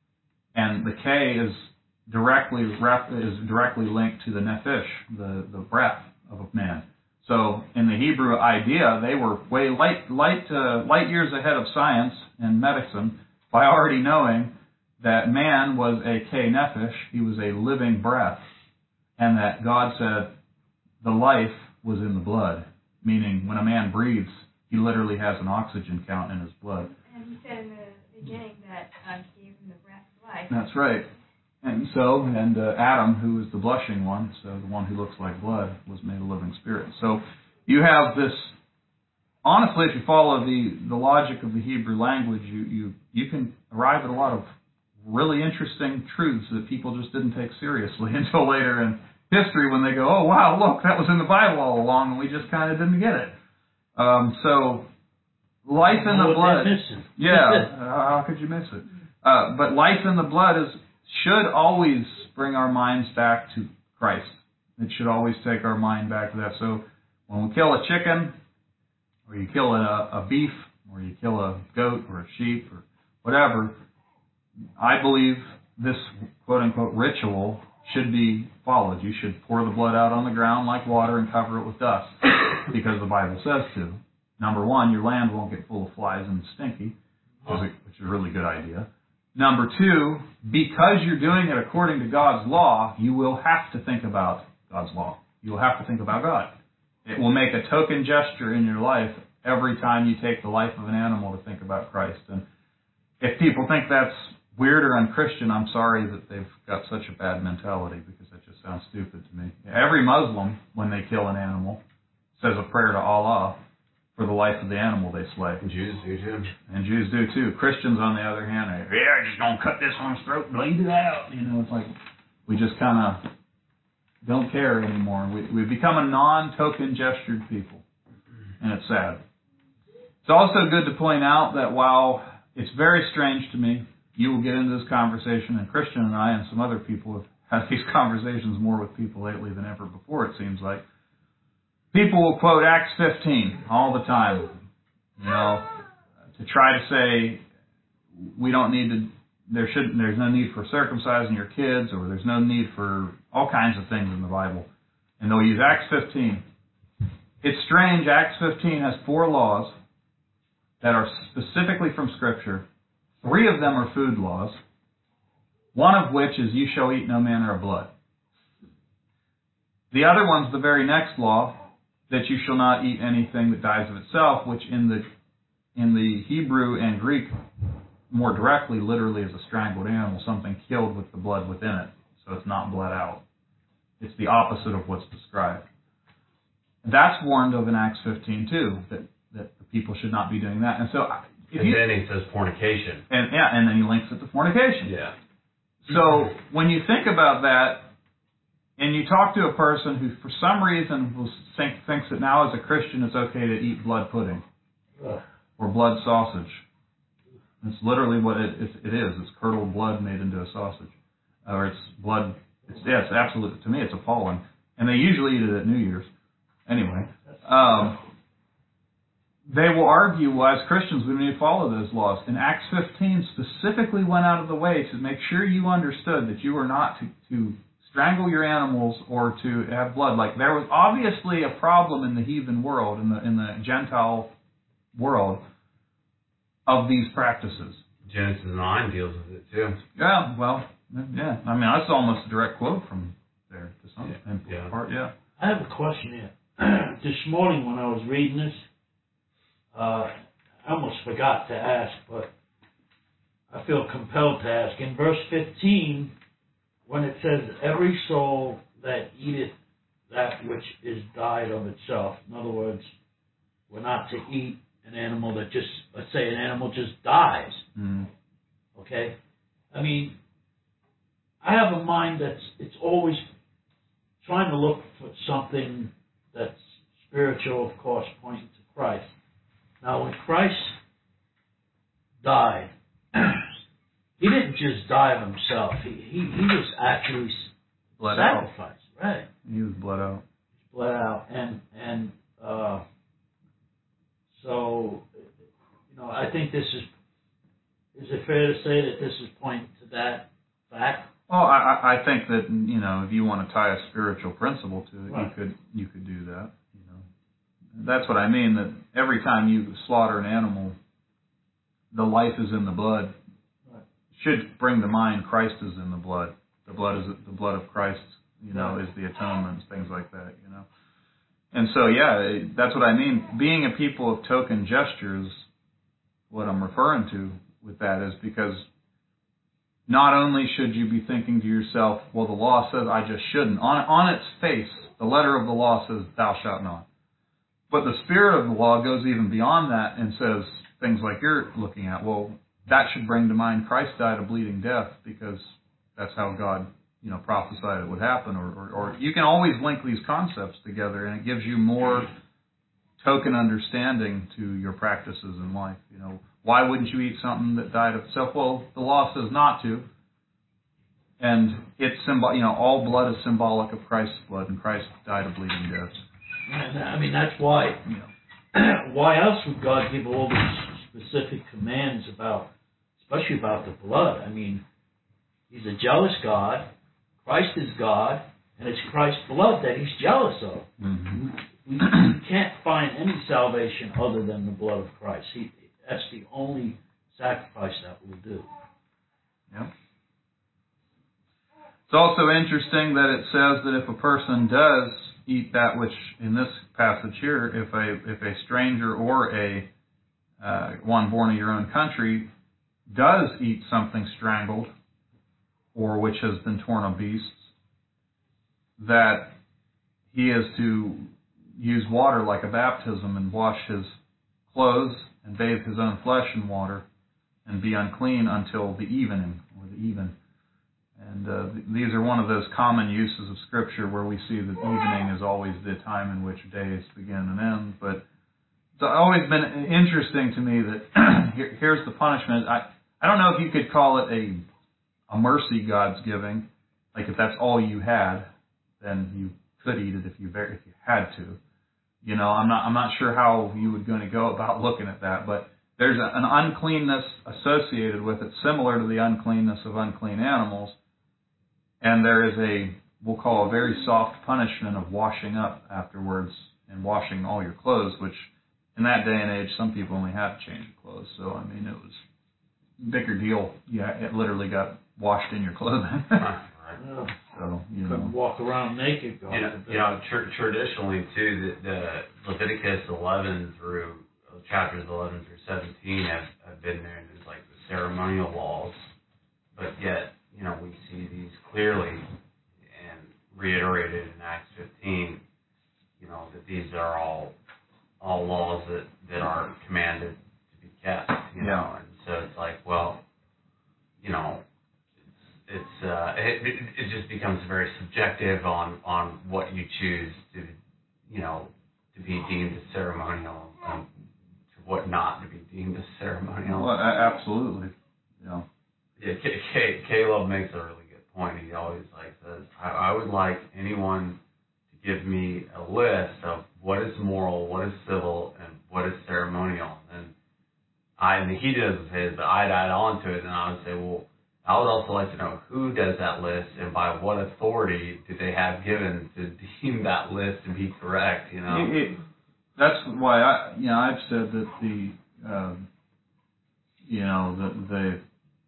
and the K is directly rep, is directly linked to the nephesh, the, the breath of a man. So in the Hebrew idea, they were way light light uh, light years ahead of science and medicine by already knowing that man was a K nephesh, he was a living breath, and that God said the life was in the blood, meaning when a man breathes, he literally has an oxygen count in his blood. And he said in the beginning that uh, he gave him the breath of life. That's right. And so, and uh, Adam, who is the blushing one, so the one who looks like blood, was made a living spirit. So you have this, honestly, if you follow the, the logic of the Hebrew language, you, you, you can arrive at a lot of really interesting truths that people just didn't take seriously until later in history when they go, oh, wow, look, that was in the Bible all along, and we just kind of didn't get it. Um, so, life in the blood. Yeah, uh, how could you miss it? Uh, but life in the blood is should always bring our minds back to Christ. It should always take our mind back to that. So when we kill a chicken, or you kill a, a beef, or you kill a goat or a sheep or whatever, I believe this quote-unquote ritual should be followed. You should pour the blood out on the ground like water and cover it with dust, because the Bible says to. Number one, your land won't get full of flies and stinky, which is a really good idea. Number two, because you're doing it according to God's law, you will have to think about God's law. You will have to think about God. It will make a token gesture in your life every time you take the life of an animal to think about Christ. And if people think that's weird or unchristian, I'm sorry that they've got such a bad mentality, because that just sounds stupid to me. Every Muslim, when they kill an animal, says a prayer to Allah for the life of the animal they slay. And Jews do too. And Jews do too. Christians, on the other hand, are, yeah, just gonna cut this one's throat, bleed it out. You know, it's like we just kind of don't care anymore. We, we've become a non-token gestured people, and it's sad. It's also good to point out that while it's very strange to me, you will get into this conversation, and Christian and I and some other people have had these conversations more with people lately than ever before, it seems like. People will quote Acts fifteen all the time, you know, to try to say we don't need to, there shouldn't, there's no need for circumcising your kids, or there's no need for all kinds of things in the Bible. And they'll use Acts fifteen. It's strange, Acts fifteen has four laws that are specifically from Scripture. Three of them are food laws, one of which is you shall eat no manner of blood. The other one's the very next law, that you shall not eat anything that dies of itself, which in the in the Hebrew and Greek, more directly, literally is a strangled animal, something killed with the blood within it. So it's not bled out. It's the opposite of what's described. That's warned of in Acts fifteen too, that, that the people should not be doing that. And so, if and you, then he says fornication. And yeah, and then he links it to fornication. Yeah. So when you think about that, and you talk to a person who, for some reason, will think, thinks that now as a Christian it's okay to eat blood pudding Ugh. or blood sausage. It's literally what it, it, it is. It's curdled blood made into a sausage. Or it's blood. It's, yeah, it's absolutely, to me, it's appalling. And they usually eat it at New Year's. Anyway, um, they will argue, well, as Christians, we need to follow those laws. And Acts fifteen specifically went out of the way to make sure you understood that you were not to, to strangle your animals or to have blood. Like, there was obviously a problem in the heathen world, in the in the Gentile world, of these practices. Genesis nine deals with it too. Yeah, well, yeah. I mean, that's almost a direct quote from there to some yeah. part. Yeah. I have a question here. This morning when I was reading this, uh, I almost forgot to ask, but I feel compelled to ask. In verse fifteen, when it says, every soul that eateth that which is died of itself, in other words, we're not to eat an animal that just, let's say an animal just dies. Mm. Okay? I mean, I have a mind that's, it's always trying to look for something that's spiritual, of course, pointing to Christ. Now, when Christ died, he didn't just die die of himself. He he, he was actually Bled sacrificed, out. right? He was bled out. Bled out, and and uh, so you know, I think this is. Is it fair to say that this is pointing to that fact? Well, I, I think that, you know, if you want to tie a spiritual principle to it, right. you could you could do that. You know, that's what I mean. That every time you slaughter an animal, the life is in the blood. Right. Should bring to mind Christ is in the blood. The blood is the blood of Christ. You know, right. is the atonement, things like that. You know, and so yeah, that's what I mean. Being a people of token gestures, what I'm referring to with that is because not only should you be thinking to yourself, well, the law says I just shouldn't. On, on its face, the letter of the law says thou shalt not. But the spirit of the law goes even beyond that and says things like you're looking at. Well, that should bring to mind Christ died a bleeding death because that's how God, you know, prophesied it would happen. Or, or, or you can always link these concepts together, and it gives you more token understanding to your practices in life. You know, why wouldn't you eat something that died of itself? Well, the law says not to, and it's symbol. You know, all blood is symbolic of Christ's blood, and Christ died a bleeding death. And, I mean, that's why. You know. Why else would God give all these specific commands about, especially about the blood? I mean, He's a jealous God. Christ is God, and it's Christ's blood that He's jealous of. Mm-hmm. We, we can't find any salvation other than the blood of Christ. He, that's the only sacrifice that will do. Yep. It's also interesting that it says that if a person does eat that which, in this passage here, if a if a stranger or a uh, one born of your own country does eat something strangled or which has been torn of beasts, that he is to use water like a baptism and wash his clothes and bathe his own flesh in water and be unclean until the evening or the even. And uh, th- these are one of those common uses of Scripture where we see that evening is always the time in which days begin and end. But it's always been interesting to me that here, here's the punishment. I, I don't know if you could call it a a mercy God's giving. Like if that's all you had, then you could eat it if you if you had to. You know, I'm not I'm not sure how you were going to go about looking at that, but there's a, an uncleanness associated with it, similar to the uncleanness of unclean animals. And there is a, we'll call a very soft punishment of washing up afterwards and washing all your clothes, which in that day and age, some people only had to change your clothes. So, I mean, it was a bigger deal. Yeah, it literally got washed in your clothing. Yeah. So, you know. Couldn't walk around naked. God You know, you know tr- traditionally, too, the, the Leviticus eleven through, uh, chapters eleven through seventeen have, have been there, and there's like the ceremonial laws, but yet, you know, we see these clearly and reiterated in Acts fifteen, you know, that these are all all laws that, that are commanded to be kept, you Yeah. know, and so it's like, well, you know, it's, it's uh, it, it, it just becomes very subjective on, on what you choose to, you know, to be deemed as ceremonial and to what not to be deemed as ceremonial. Well, a- absolutely. Yeah. Yeah, K- K- Caleb makes a really good point. He always like says, I, I would like anyone to give me a list of what is moral, what is civil, and what is ceremonial. And I, and he doesn't say it, but I'd add on to it, and I would say, well, I would also like to know who does that list and by what authority do they have given to deem that list to be correct, you know? It, it, that's why I, you know, I've said that the, uh, you know, the, the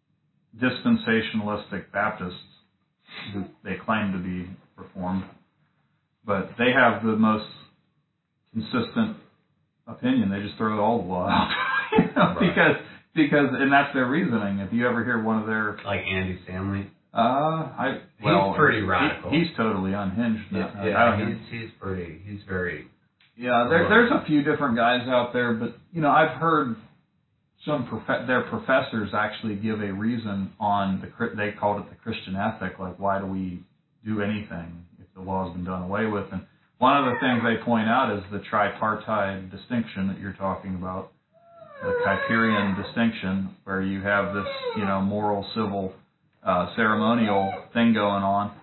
dispensationalistic Baptists, who they claim to be Reformed, but they have the most consistent opinion. They just throw all the law out, you know, Right. because because and that's their reasoning. If you ever hear one of their, Like Andy Stanley. uh, I well, he's pretty he, radical. he's totally unhinged. Yeah, now. yeah I don't he's, he's pretty, he's very... Yeah, there, there's a few different guys out there, but you know, I've heard some prof- their professors actually give a reason on the they called it the Christian ethic, like why do we do anything if the law's been done away with? And one of the things they point out is the tripartite distinction that you're talking about, the Kuyperian distinction, where you have this, you know, moral, civil, uh, ceremonial thing going on,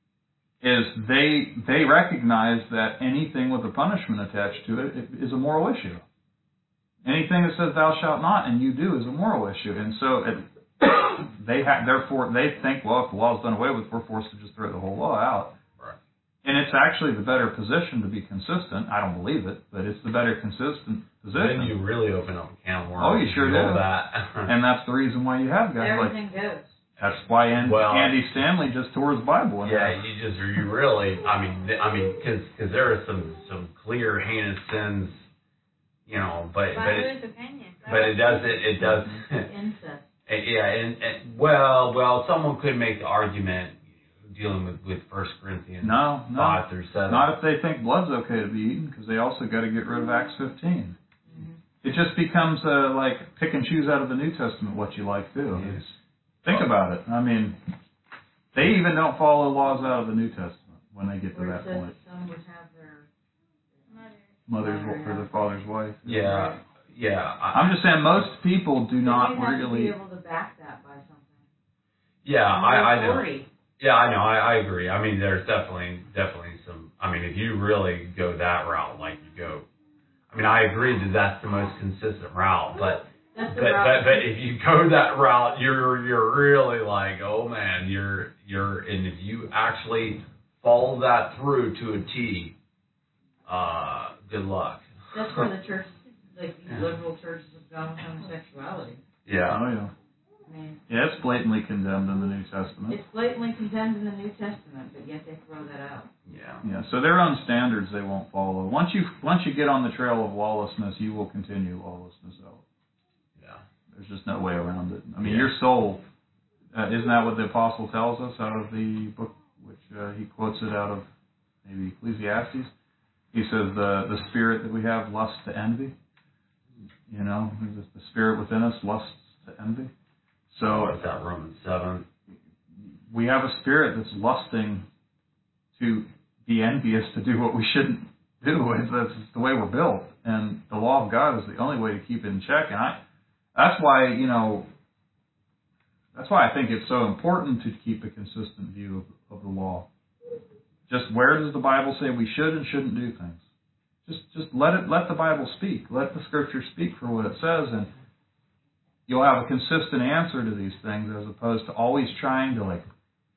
is they they recognize that anything with a punishment attached to it is a moral issue. Anything that says thou shalt not and you do is a moral issue, and so it, they ha- therefore they think, well, if the law is done away with, we're forced to just throw the whole law out. Right. And it's actually the better position to be consistent. I don't believe it, but it's the better consistent position. Then you really open up a can of worms. Oh, you sure do. That. And that's the reason why you have guys Everything like. goes. That's why Andy, Well, Andy Stanley just tore his Bible in Yeah, half. you just you really. I mean, I mean, because there are some some clear heinous sins, you know, but By but it, his opinion. but it does it it does. Incest. Yeah, and, and well, well, someone could make the argument dealing with with First Corinthians No, no. five through seven. Not if they think blood's okay to be eaten, because they also got to get rid of Acts fifteen. Mm-hmm. It just becomes uh, like pick and choose out of the New Testament what you like too. Yes. Think about it. I mean, they even don't follow laws out of the New Testament when they get to Where it that says point. that some would have their Mother. Mother's or the father's wife. Yeah, yeah. I, I'm just saying most people do not you have really. to be able to back that by something. yeah, I, I know. Authority. Yeah, I know. I, I agree. I mean, there's definitely definitely some. I mean, if you really go that route, like you go. I mean, I agree that that's the most consistent route, but. That's the But, route. but but if you go that route, you're you're really like, oh man, you're you're and if you actually follow that through to a T, uh, good luck. That's where the church, like these liberal churches, have gone with homosexuality. Yeah. Oh yeah. I mean, Yeah, it's blatantly condemned in the New Testament. it's blatantly condemned in the New Testament, but yet they throw that out. Yeah. Yeah, so their own standards they won't follow. Once you once you get on the trail of lawlessness, you will continue lawlessness out. Yeah. There's just no way around it. I mean, Yeah. your soul, uh, isn't that what the apostle tells us out of the book, which uh, he quotes it out of maybe Ecclesiastes? He says the the spirit that we have lusts to envy. You know, the, the spirit within us lusts to envy. So What's that, Romans seven? we have a spirit that's lusting to be envious, to do what we shouldn't do. It's, that's the way we're built, and the law of God is the only way to keep it in check. And I, that's why, you know, that's why I think it's so important to keep a consistent view of, of the law. Just where does the Bible say we should and shouldn't do things? Just, just let it, let the Bible speak. Let the Scripture speak for what it says, and you'll have a consistent answer to these things, as opposed to always trying to, like,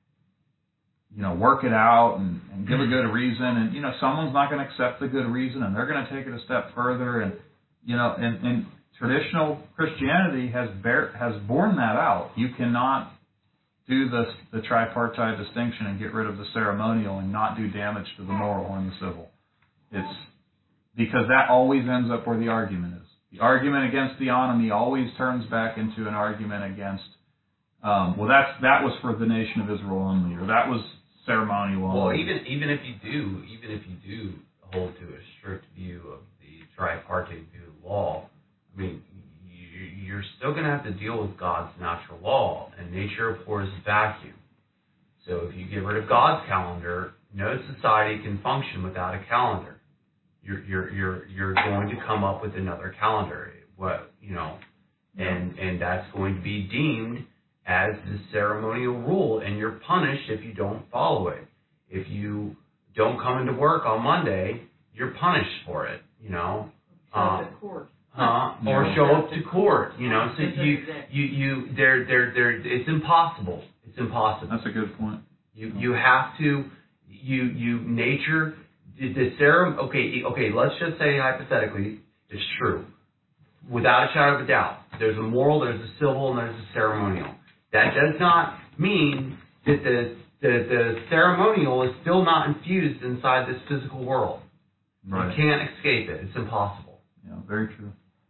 you know, work it out and, and give a good reason. And, you know, someone's not going to accept the good reason, and they're going to take it a step further. And, you know, and, and traditional Christianity has bear, has borne that out. You cannot do the, the tripartite distinction and get rid of the ceremonial and not do damage to the moral and the civil. It's because that always ends up where the argument is. The argument against theonomy always turns back into an argument against, um, well, that's that was for the nation of Israel only, or that was ceremonial only. Well, even even if you do, even if you do hold to a strict view of the tripartite view of the law, I mean, you, you're still going to have to deal with God's natural law, and nature abhors a vacuum. So if you get rid of God's calendar, no society can function without a calendar. You're you're you're you're going to come up with another calendar. What you know, and and that's going to be deemed as the ceremonial rule, and you're punished if you don't follow it. If you don't come into work on Monday, you're punished for it. You know, Show um, up to court. huh? Or show up to court. You know, so you you you they're they're they're it's impossible. It's impossible. That's a good point. You you have to you you nature the, the serum. Okay okay. Let's just say hypothetically it's true, without a shadow of a doubt. There's a moral, there's a civil, and there's a ceremonial. That does not mean that the the, the ceremonial is still not infused inside this physical world. Right. You can't escape it. It's impossible. Yeah, very true.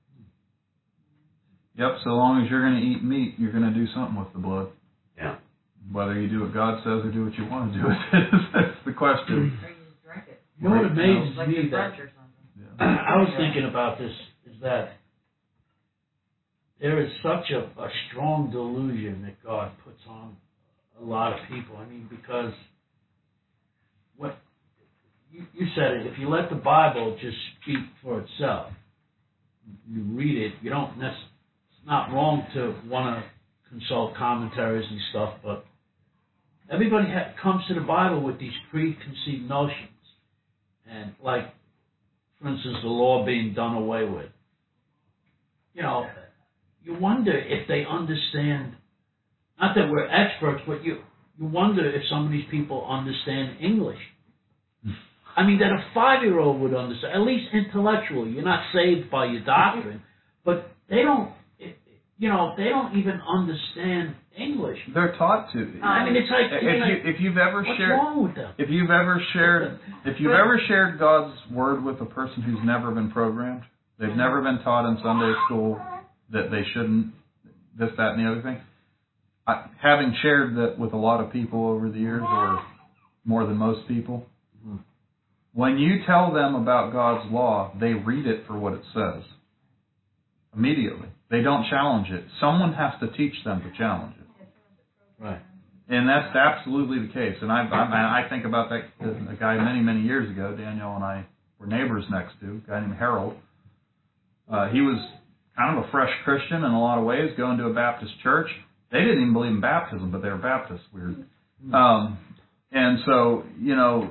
Yep, so long as you're going to eat meat, you're going to do something with the blood. Yeah. Whether you do what God says or do what you want to do with it, that's the question. Or you just drink it. You know what amazes Like me the that French or something. Yeah. I was thinking about this is that there is such a, a strong delusion that God puts on a lot of people. I mean, because what you, you said it, if you let the Bible just speak for itself, you read it, you don't necessarily, it's not wrong to want to consult commentaries and stuff, but everybody ha- comes to the Bible with these preconceived notions. And like, for instance, the law being done away with. You know, you wonder if they understand, not that we're experts, but you, you wonder if some of these people understand English. I mean, that a five-year-old would understand, at least intellectually. You're not saved by your doctrine, but they don't, you know, they don't even understand English. They're taught to. I mean, it's like, If, it's like you, if you've ever what's shared, wrong with them? if you've ever shared, if you've ever shared God's word with a person who's never been programmed, they've never been taught in Sunday school that they shouldn't, this, that, and the other thing. I, having shared that with a lot of people over the years, or more than most people, mm-hmm. when you tell them about God's law, they read it for what it says. Immediately. They don't challenge it. Someone has to teach them to challenge it. Right. And that's absolutely the case. And I, I, I think about that a guy many, many years ago. Danielle and I were neighbors next to, a guy named Harold. Uh, he was kind of a fresh Christian in a lot of ways, going to a Baptist church. They didn't even believe in baptism, but they were Baptists. Weird. Um, and so, you know,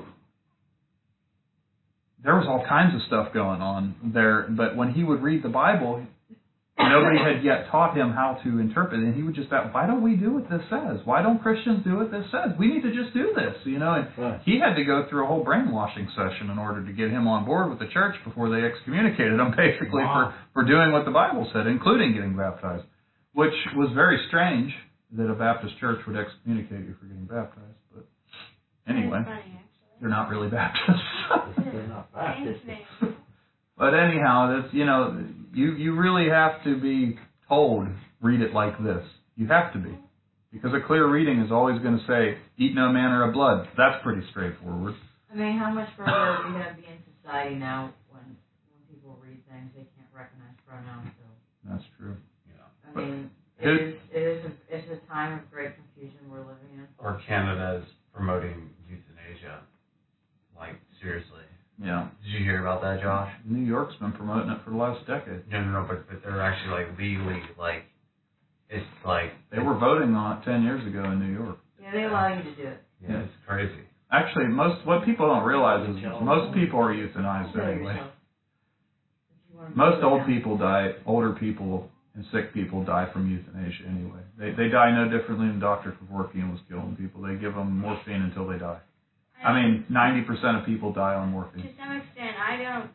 there was all kinds of stuff going on there. But when he would read the Bible, nobody had yet taught him how to interpret it. And he would just ask, why don't we do what this says? Why don't Christians do what this says? We need to just do this, you know. And right. he had to go through a whole brainwashing session in order to get him on board with the church before they excommunicated him, basically, wow. for, for doing what the Bible said, including getting baptized, which was very strange that a Baptist church would excommunicate you for getting baptized. But anyway, funny, they're not really Baptists. They're not Baptists. But anyhow, that's, you know, you, you really have to be told, read it like this. You have to be. Because a clear reading is always going to say, eat no manner of blood. That's pretty straightforward. I mean, how much further are we going to be in society now when when people read things, they can't recognize pronouns? So. That's true. Yeah. I But mean, it is, it is a, it's a time of great confusion we're living in. Or Canada's promoting euthanasia. Like, seriously. Yeah. Did you hear about that, Josh? New York's been promoting it for the last decade. No, no, no, but, but they're actually, like, legally, like, it's like... They were voting on it ten years ago in New York. Yeah, they allow you to do it. Yeah, it's crazy. Actually, most what people don't realize is most people are euthanized Kill anyway. yourself. If you want to Most go old down. people die, older people and sick people die from euthanasia anyway. They they die no differently than Doctor Kevorkian was killing people. They give them morphine until they die. I mean, ninety percent of people die on morphine. To some extent, I don't,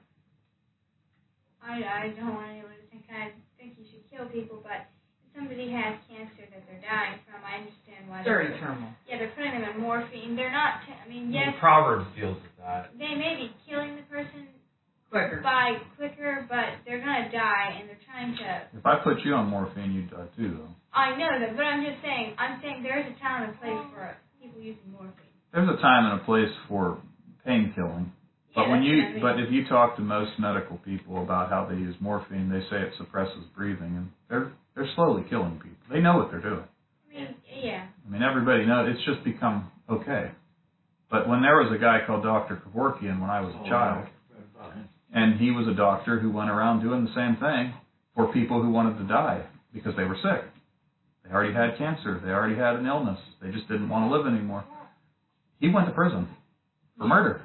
I, I don't want anyone to think I think you should kill people, but if somebody has cancer that they're dying from, I understand why. Very they're, terminal. Yeah, they're putting them in morphine. They're not, t- I mean, yes, The Proverbs deals with that. they may be killing the person Quicker. by quicker, but they're going to die, and they're trying to... If I put you on morphine, you'd die too, though. I know that, but I'm just saying, I'm saying there is a time and a place for people using morphine. There's a time and a place for pain killing. But Yeah, when that's you, what I mean. but if you talk to most medical people about how they use morphine, they say it suppresses breathing, and they're they're slowly killing people. They know what they're doing. I mean, yeah. I mean, everybody knows. It's just become okay. But when there was a guy called Doctor Kevorkian when I was a child, and he was a doctor who went around doing the same thing for people who wanted to die because they were sick. They already had cancer. They already had an illness. They just didn't want to live anymore. He went to prison for murder.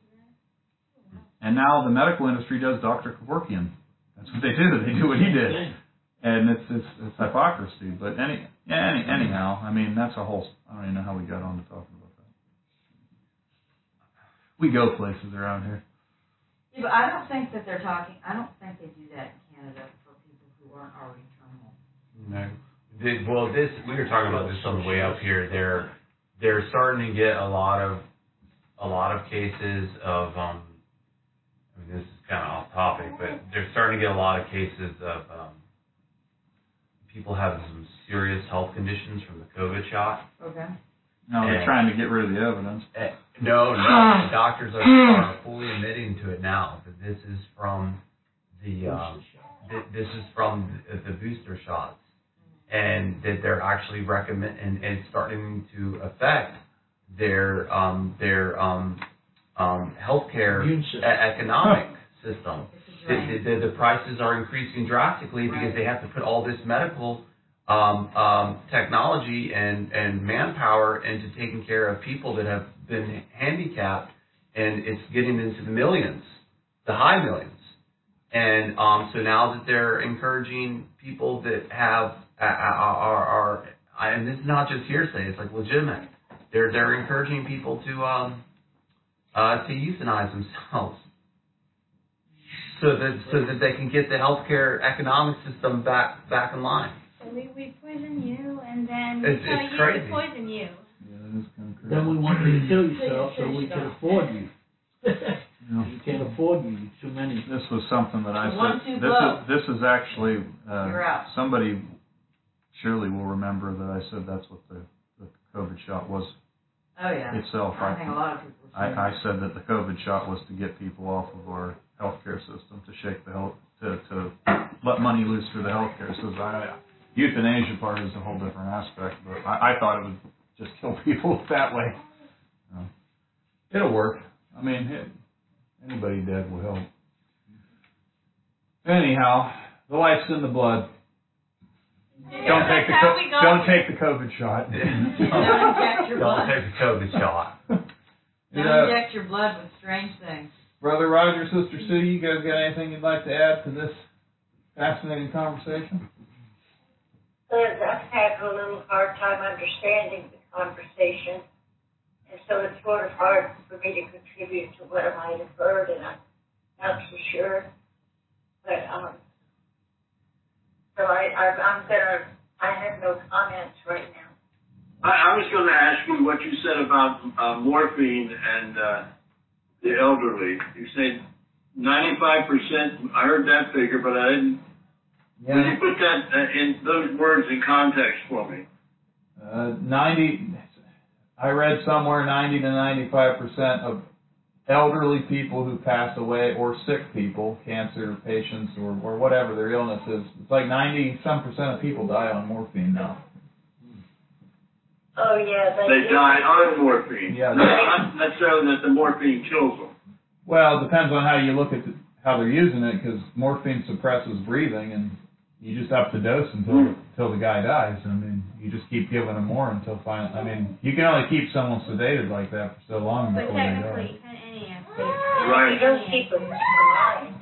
And now the medical industry does Doctor Kevorkian. That's what they do. They do what he did. And it's it's, it's hypocrisy. But any, any anyhow, I mean, that's a whole, I don't even know how we got on to talking about that. We go places around here. Yeah, but I don't think that they're talking, I don't think they do that in Canada for people who aren't already terminal. No. The, well, this, we were talking about this on the way up here. They're, they're starting to get a lot of, a lot of cases of, um, I mean, this is kind of off topic, but they're starting to get a lot of cases of um, people having some serious health conditions from the COVID shot. Okay. No, they're And- trying to get rid of the evidence. Uh, no, no, the doctors are, are fully admitting to it now that this is from the, um, th- this is from the, the booster shots, and that they're actually recommend and, and starting to affect their um, their um, um, healthcare Immune system. e- economic system. It's a The, drain. the, the prices are increasing drastically because they have to put all this medical um, um, technology and, and manpower into taking care of people that have been handicapped, and it's getting into the millions, the high millions. And um, so now that they're encouraging people that have uh, are, are, are and this is not just hearsay, it's like legitimate. They're they're encouraging people to um, uh, to euthanize themselves, so that so that they can get the healthcare economic system back back in line. So we, we poison you, and then we It's- tell it's you crazy. to poison you. Yeah, that is kind of crazy. Then we want you to kill yourself so we can afford you. Yeah. We can't afford you. Too many. This was something that I One said. too This low. is this is actually uh, You're out. somebody surely will remember that I said that's what the, the COVID shot was Oh yeah. itself. I think a lot of people. I, say I said that the COVID shot was to get people off of our healthcare system, to shake the health, to, to let money loose through the healthcare system. I, euthanasia part is a whole different aspect, but I, I thought it would just kill people that way. Uh, it'll work. I mean, it, anybody dead will help. Anyhow, the life's in the blood. Yeah, Don't take that's the how co- we got don't here. take the COVID shot. Don't inject your Don't blood. take the COVID shot. Don't Yeah. inject your blood with strange things. Brother Roger, Sister Sue, you guys got anything you'd like to add to this fascinating conversation? Liz, I've had a little hard time understanding the conversation, and so it's sort of hard for me to contribute to what I might have heard, and I'm not so sure. But um, so I, I I'm gonna I have no comments right now. I, I was going to ask you what you said about uh, morphine and uh, the elderly. You said ninety-five percent. I heard that figure, but I didn't. Yeah. Can you put that uh, in those words in context for me? Uh, ninety. I read somewhere ninety to ninety-five percent of elderly people who pass away, or sick people, cancer patients, or, or whatever their illness is. It's like ninety some percent of people die on morphine now. Oh yeah, they, They do. die on morphine. Yeah. Not necessarily that the morphine kills them. Well, it depends on how you look at the, how they're using it, because morphine suppresses breathing, and you just up the dose until until the guy dies. I mean, you just keep giving them more until finally. I mean, you can only keep someone sedated like that for so long But before they technically, die. you can any Right. You don't keep them in your mind.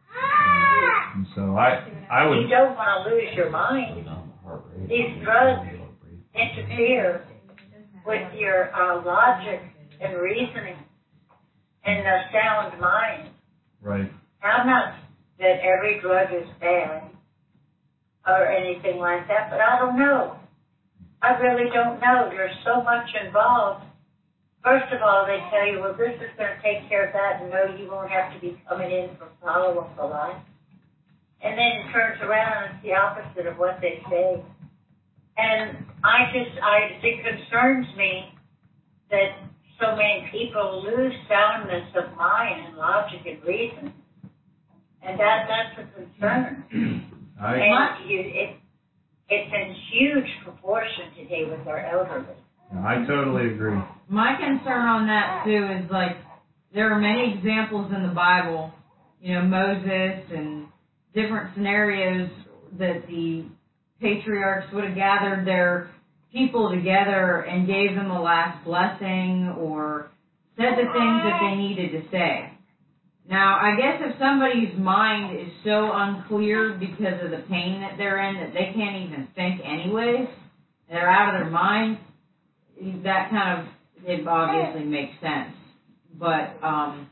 And so I I would. You don't want to lose your mind. These drugs interfere with your uh, logic and reasoning and a sound mind. Right. I'm not that every drug is bad or anything like that, but I don't know. I really don't know. There's so much involved. First of all, they tell you, well, this is going to take care of that, and no, you won't have to be coming in for follow-up for life. And then it turns around and it's the opposite of what they say. And I just, I, it concerns me that so many people lose soundness of mind and logic and reason. And that, that's a concern. I And you, it, it's in huge proportion today with our elderly. I totally agree. My concern on that too is like there are many examples in the Bible, you know, Moses and different scenarios that the patriarchs would have gathered their people together and gave them a last blessing or said the things that they needed to say. Now, I guess if somebody's mind is so unclear because of the pain that they're in that they can't even think anyways, they're out of their mind, that kind of, it obviously makes sense. But um,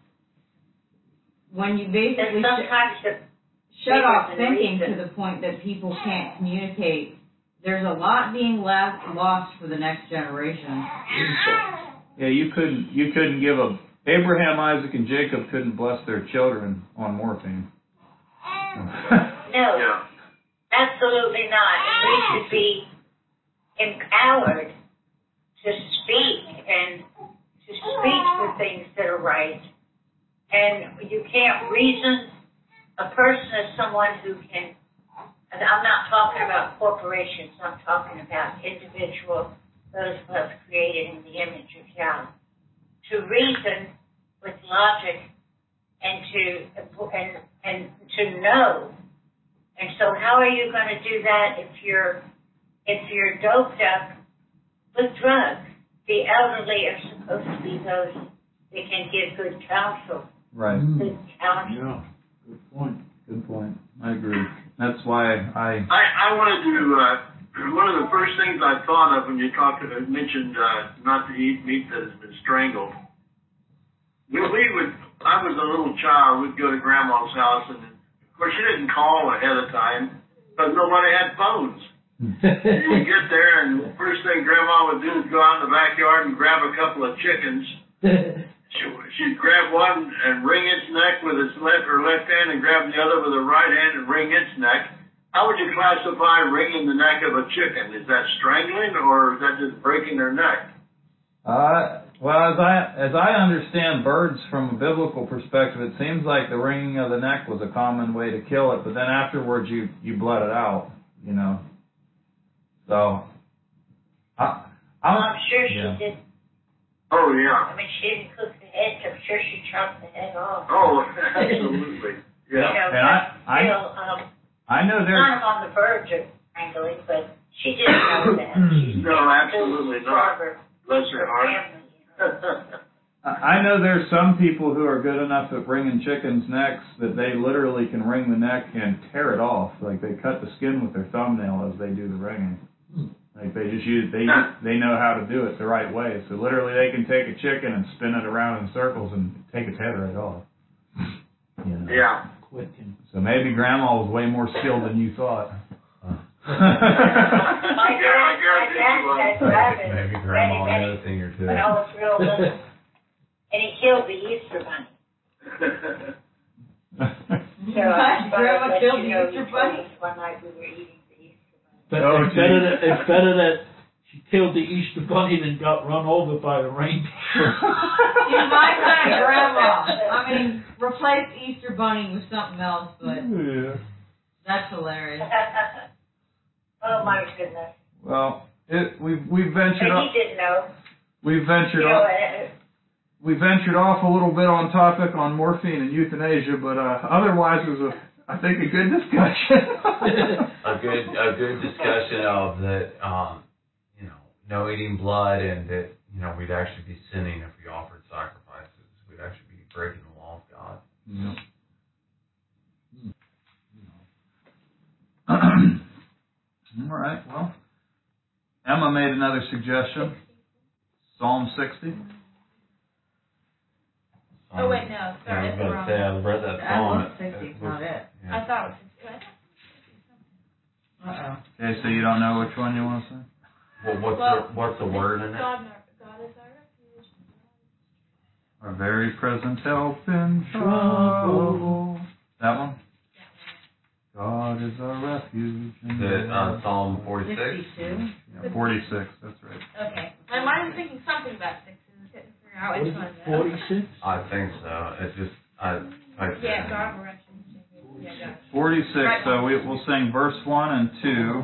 when you basically And sometimes the sh- shut off bigger than thinking reason. to the point that people can't communicate, there's a lot being left, lost for the next generation. Yeah, you couldn't you couldn't give a Abraham, Isaac, and Jacob couldn't bless their children on morphine. No, Yeah. absolutely not. And we should be empowered to speak and to speak the things that are right. And you can't reason. A person is someone who can, and I'm not talking about corporations, I'm talking about individuals, those who have created in the image of Yahweh. To reason with logic and to and and to know. And so how are you going to do that if you're if you're doped up with drugs, the elderly are supposed to be those that can give good counsel. Right. Good counsel. Yeah, good point. Good point. I agree. That's why I. I, I wanted to, uh, one of the first things I thought of when you talked, uh, mentioned uh, not to eat meat that has been strangled. We, we would, I was a little child, we'd go to Grandma's house, and of course she didn't call ahead of time because nobody had phones. You get there, and the first thing Grandma would do is go out in the backyard and grab a couple of chickens. She, she'd grab one and wring its neck with its left or left hand, and grab the other with her right hand and wring its neck. How would you classify wringing the neck of a chicken? Is that strangling, or is that just breaking their neck? Uh, well, as I as I understand birds from a biblical perspective, it seems like the wringing of the neck was a common way to kill it, but then afterwards you you bled it out, you know. So, I, I'm, I'm sure she yeah. did. Oh, yeah. I mean, she didn't cook the head. I'm sure she chopped the head off. Oh, absolutely. Yeah. You know, And I, I, still, um, I know there's. kind of on the verge of strangling, but she didn't know that. She No, absolutely not. Bless her heart. Family, you know. I know there's some people who are good enough at wringing chickens' necks that they literally can wring the neck and tear it off. Like they cut the skin with their thumbnail as they do the wringing. Like they just use they they know how to do it the right way. So literally they can take a chicken and spin it around in circles and take its head right off. You know? Yeah. Quick and So maybe Grandma was way more skilled than you thought. My dad, my dad had rabbits, Maybe many, Grandma many, knows a thing or two. when I was real little. And he killed the Easter bunny. So I Grandma let killed you the know Easter he told bunny? us one night we were eating the Easter bunny. But Oh, it's, better geez. that, it's better that she killed the Easter bunny than got run over by a reindeer. She's my kind of grandma. I mean, replace Easter bunny with something else, but Yeah. that's hilarious. Oh my goodness. Well, it we've we've ventured And off. he didn't know. We've ventured You know, off. uh, We ventured off a little bit on topic on morphine and euthanasia, but uh, otherwise it was, a, I think, a good discussion. a good a good discussion of that, um, you know, no eating blood, and that, you know, we'd actually be sinning if we offered sacrifices. We'd actually be breaking the law of God. Yep. All right. Well, Emma made another suggestion. Psalm sixty. Oh, wait, no. Sorry, Yeah, I was that's the about to wrong say, I one. read that I psalm. love sixty, it's not it. Yeah. I thought it was fifty. Uh-oh. Okay, so you don't know which one you want to say? Well, what's Well, the what's the word in it? God, God is our refuge. Our very present help in trouble. That one? God is our refuge. in Is it uh, the- Psalm forty-six? sixty-two. Yeah, forty-six, that's right. Okay. My mind was thinking something about sixes. Couldn't figure out which one. though. forty-six? I think so. It just I typed it Yeah, in. God will refuge. Yeah, God. forty-six, Right. so we, we'll sing verse one and two.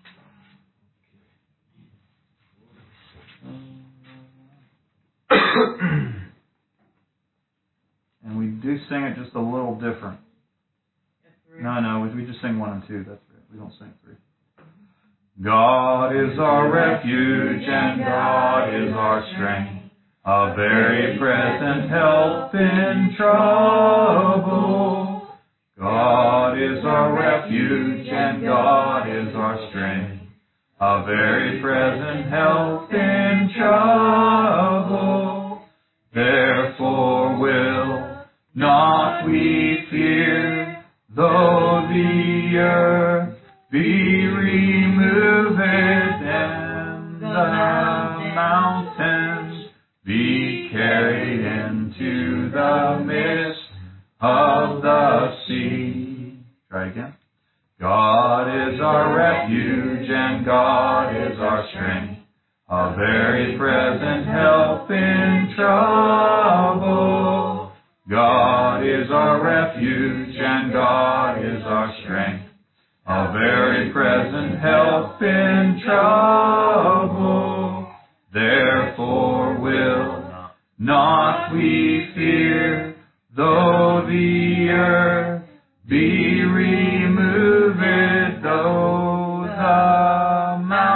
And we do sing it just a little different. No, no, we, we just sing one and two, that's right. We don't sing three. God is our refuge and God is our strength, a very present help in trouble. God is our refuge and God is our strength, a very present help in trouble. Therefore will not we fear, though the earth be removed and the mountains be carried into the midst of the sea. Try again. God is our refuge and God is our strength, a very present help in trouble. God is our refuge and God is our strength, a very present help in trouble. Therefore will not we fear, though the earth be removed, though the mountains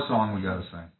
song we got to sing.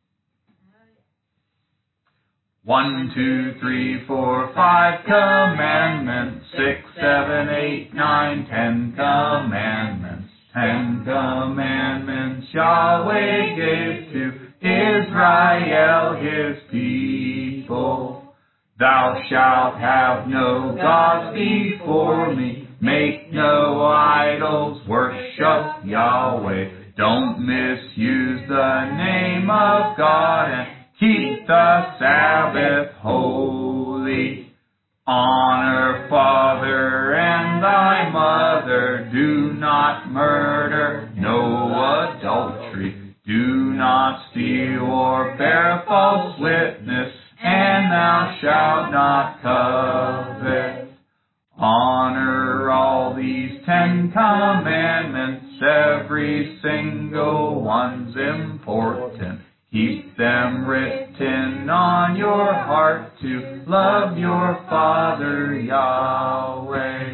One, two, three, four, five commandments. Six, seven, eight, nine, ten commandments. Ten commandments Yahweh gave to Israel, His people. Thou shalt have no gods before me. Make no idols. Worship Yahweh. Don't misuse the name of God, and keep the Sabbath holy. Honor father and thy mother. Do not murder. No adultery. Do not steal or bear false witness. And thou shalt not covet. Honor all these Ten Commandments. Every single one's important. Keep them written on your heart to love your Father Yahweh.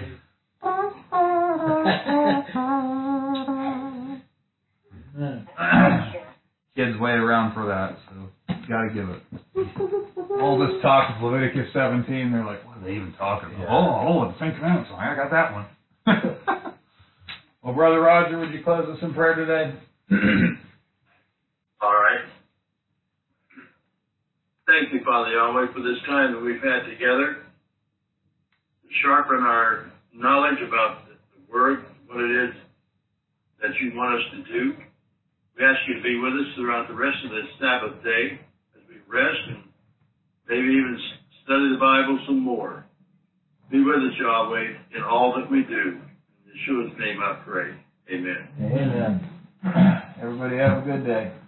Kids wait around for that, so gotta give it. All this talk of Leviticus seventeen, they're like, what are they even talking about? Yeah. Oh, oh, the Ten Commandments song, I got that one. Well, Brother Roger, would you close us in prayer today? All right. Thank you, Father Yahweh, for this time that we've had together to sharpen our knowledge about the Word, what it is that you want us to do. We ask you to be with us throughout the rest of this Sabbath day as we rest and maybe even study the Bible some more. Be with us, Yahweh, in all that we do. In Yeshua's name I pray. Amen. Amen. Everybody have a good day.